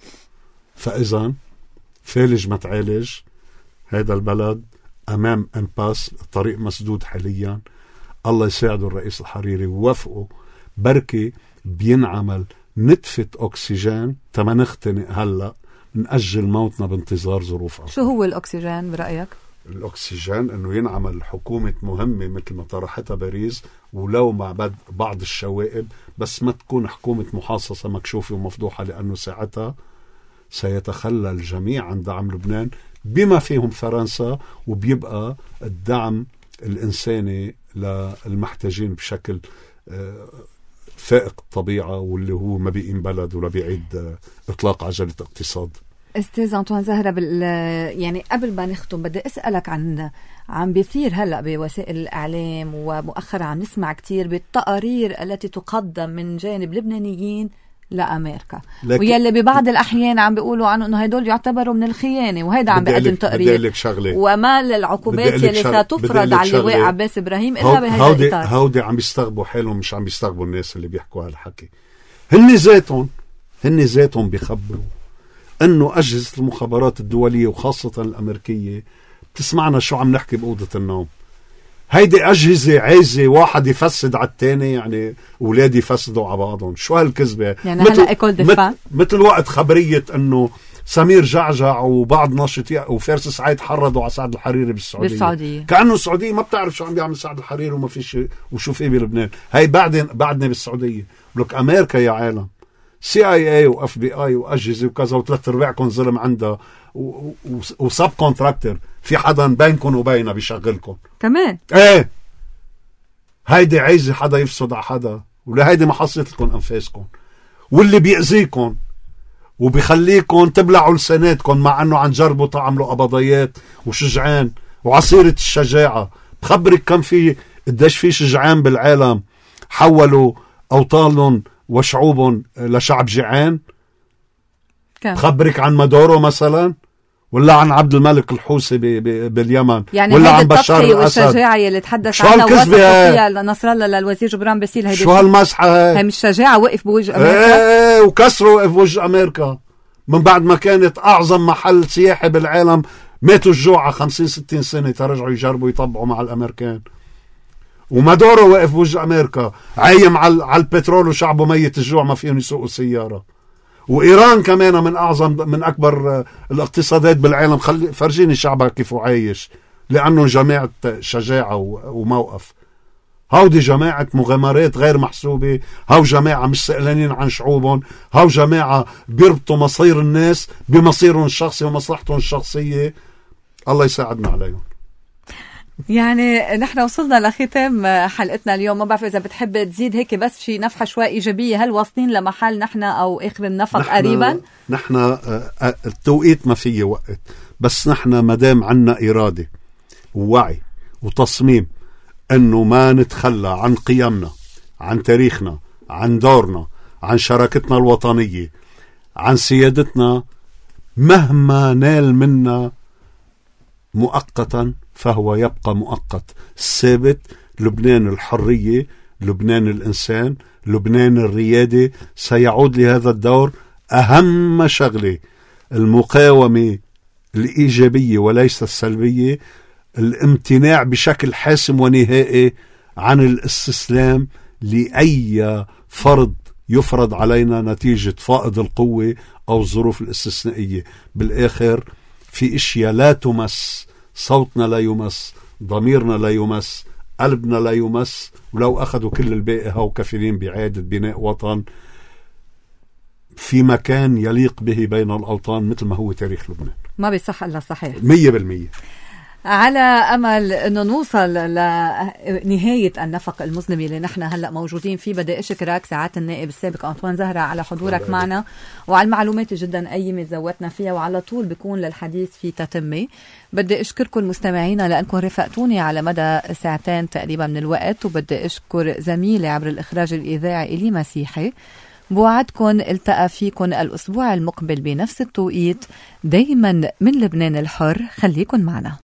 فإذا فالج ما تعالج، هذا البلد أمام امباس، طريق مسدود حاليا. الله يساعده الرئيس الحريري ووفقه، بركي بينعمل نتفة أكسجين تما نختنق هلأ، نأجل موتنا بانتظار ظروف أفضل. شو هو الأكسجين برأيك؟ الأكسجين أنه ينعمل حكومة مهمة مثل ما طرحتها باريس، ولو مع بعض الشوائب، بس ما تكون حكومة محاصصة مكشوفة ومفضوحة، لأنه ساعتها سيتخلى الجميع عن دعم لبنان بما فيهم فرنسا، وبيبقى الدعم الإنساني للمحتاجين بشكل فائق الطبيعة، واللي هو ما بيقيم بلد ولا بيعيد إطلاق عجلة اقتصاد. أستاذ أنطوان زهرة، يعني قبل ما نختم بدي أسألك عن بيثير هلأ بوسائل الإعلام، ومؤخرا عم نسمع كتير بالتقارير التي تقدم من جانب لبنانيين لأمريكا، ويلي ببعض الأحيان عم بيقولوا عنه أنه هيدول يعتبروا من الخيانة، وهيدا عم بيقدم تقرير وما العقوبات يلي ستفرض على اللواء عباس إبراهيم إلا بهذا الإطار. هودي عم بيستغبوا حالهم، مش عم بيستغبوا الناس اللي بيحكوا هالحكي. هن ذاتهم بيخبروا أنه أجهزة المخابرات الدولية وخاصة الأمريكية بتسمعنا شو عم نحكي بأوضة النوم. هيدي أجهزة عايزة واحد يفسد على التاني، يعني أولادي يفسدوا على بعضهم. شو هالكذبة؟ يعني مثل وقت خبرية أنه سمير جعجع وبعض ناشطين وفارس سعيد حرضوا على سعد الحريري بالسعودية. كأنه السعودية ما بتعرف شو عم بيعمل سعد الحريري وما فيش وشو في بلبنان. هاي بعدنا بالسعودية. بلوك أمريكا يا عالم CIA و FBI وأجهزة وكذا، وثلاث أرباعكم ظلم عندها وسب كونتراكتر، في حدا بينكم وبينها بيشغلكم كمان. ايه هيدي عايزة حدا يفسد على حدا، ولا هيدي محصلت لكم أنفاسكم، واللي بيأذيكم وبيخليكم تبلعوا لساناتكم مع أنه عن جربوا تعملوا قبضيات وشجعان وعصيرة الشجاعة. بخبرك كم قديش في شجعان بالعالم حولوا أوطانهم وشعوبهم لشعب جيعان. خبرك عن مادورو مثلا، ولا عن عبد الملك الحوثي باليمن، يعني ولا عن بشار الأسد. والشجاعة اللي تحدث عنها ووثقوا فيها نصر الله للوزير جبران باسيل، هيدي شو هالمسحة هي مش شجاعة؟ وقف بوجه أمريكا وكسروا وقف بوجه أمريكا من بعد ما كانت أعظم محل سياحي بالعالم. ماتوا الجوع 50-60 سنة ترجعوا يجربوا يطبعوا مع الأمريكان. ومادورو وقف بوجه أمريكا عايم على البترول وشعبه ميت الجوع ما فيهم يسوقوا سيارة. وإيران كمان من أكبر الاقتصادات بالعالم. فرجيني شعبها كيف عايش، لأنه جماعة شجاعة وموقف. هودي جماعة مغامرات غير محسوبة، هاو جماعة مش سألانين عن شعوبهم، هاو جماعة بيربطوا مصير الناس بمصيرهم الشخصي ومصلحتهم الشخصية. الله يساعدنا عليهم. يعني نحن وصلنا لختام حلقتنا اليوم. ما بعرف إذا بتحب تزيد هيك بس شي نفحة شوي إيجابية. هل واصلين لمحل نحن أو آخر النفق قريبا؟ نحن التوقيت ما فيه وقت، بس نحن مدام عنا إرادة ووعي وتصميم أنه ما نتخلى عن قيمنا، عن تاريخنا، عن دورنا، عن شراكتنا الوطنية، عن سيادتنا، مهما نال منا مؤقتا فهو يبقى مؤقت. الثابت لبنان الحرية، لبنان الإنسان، لبنان الريادة. سيعود لهذا الدور أهم شغلة المقاومة الإيجابية وليس السلبية، الامتناع بشكل حاسم ونهائي عن الاستسلام لأي فرض يفرض علينا نتيجة فائض القوة أو الظروف الاستثنائية. بالآخر في اشياء لا تمس، صوتنا لا يمس، ضميرنا لا يمس، قلبنا لا يمس، ولو أخذوا كل الباقي هاو كفيلين بإعادة بناء وطن في مكان يليق به بين الأوطان مثل ما هو تاريخ لبنان. ما بيصح إلا صحيح 100%. على أمل أنه نوصل لنهاية النفق المظلم اللي نحن هلأ موجودين فيه، بدي أشكرك سعادة النائب السابق أنطوان زهرة على حضورك معنا وعلى المعلومات جدا قيمة زودنا فيها، وعلى طول بيكون للحديث في تتمة. بدي أشكركم مستمعينا لأنكم رفقتوني على مدى ساعتين تقريبا من الوقت، وبدي أشكر زميلي عبر الإخراج الإذاعي إلي مسيحي. بوعدكم التقى فيكم الأسبوع المقبل بنفس التوقيت، دايما من لبنان الحر. خليكن معنا.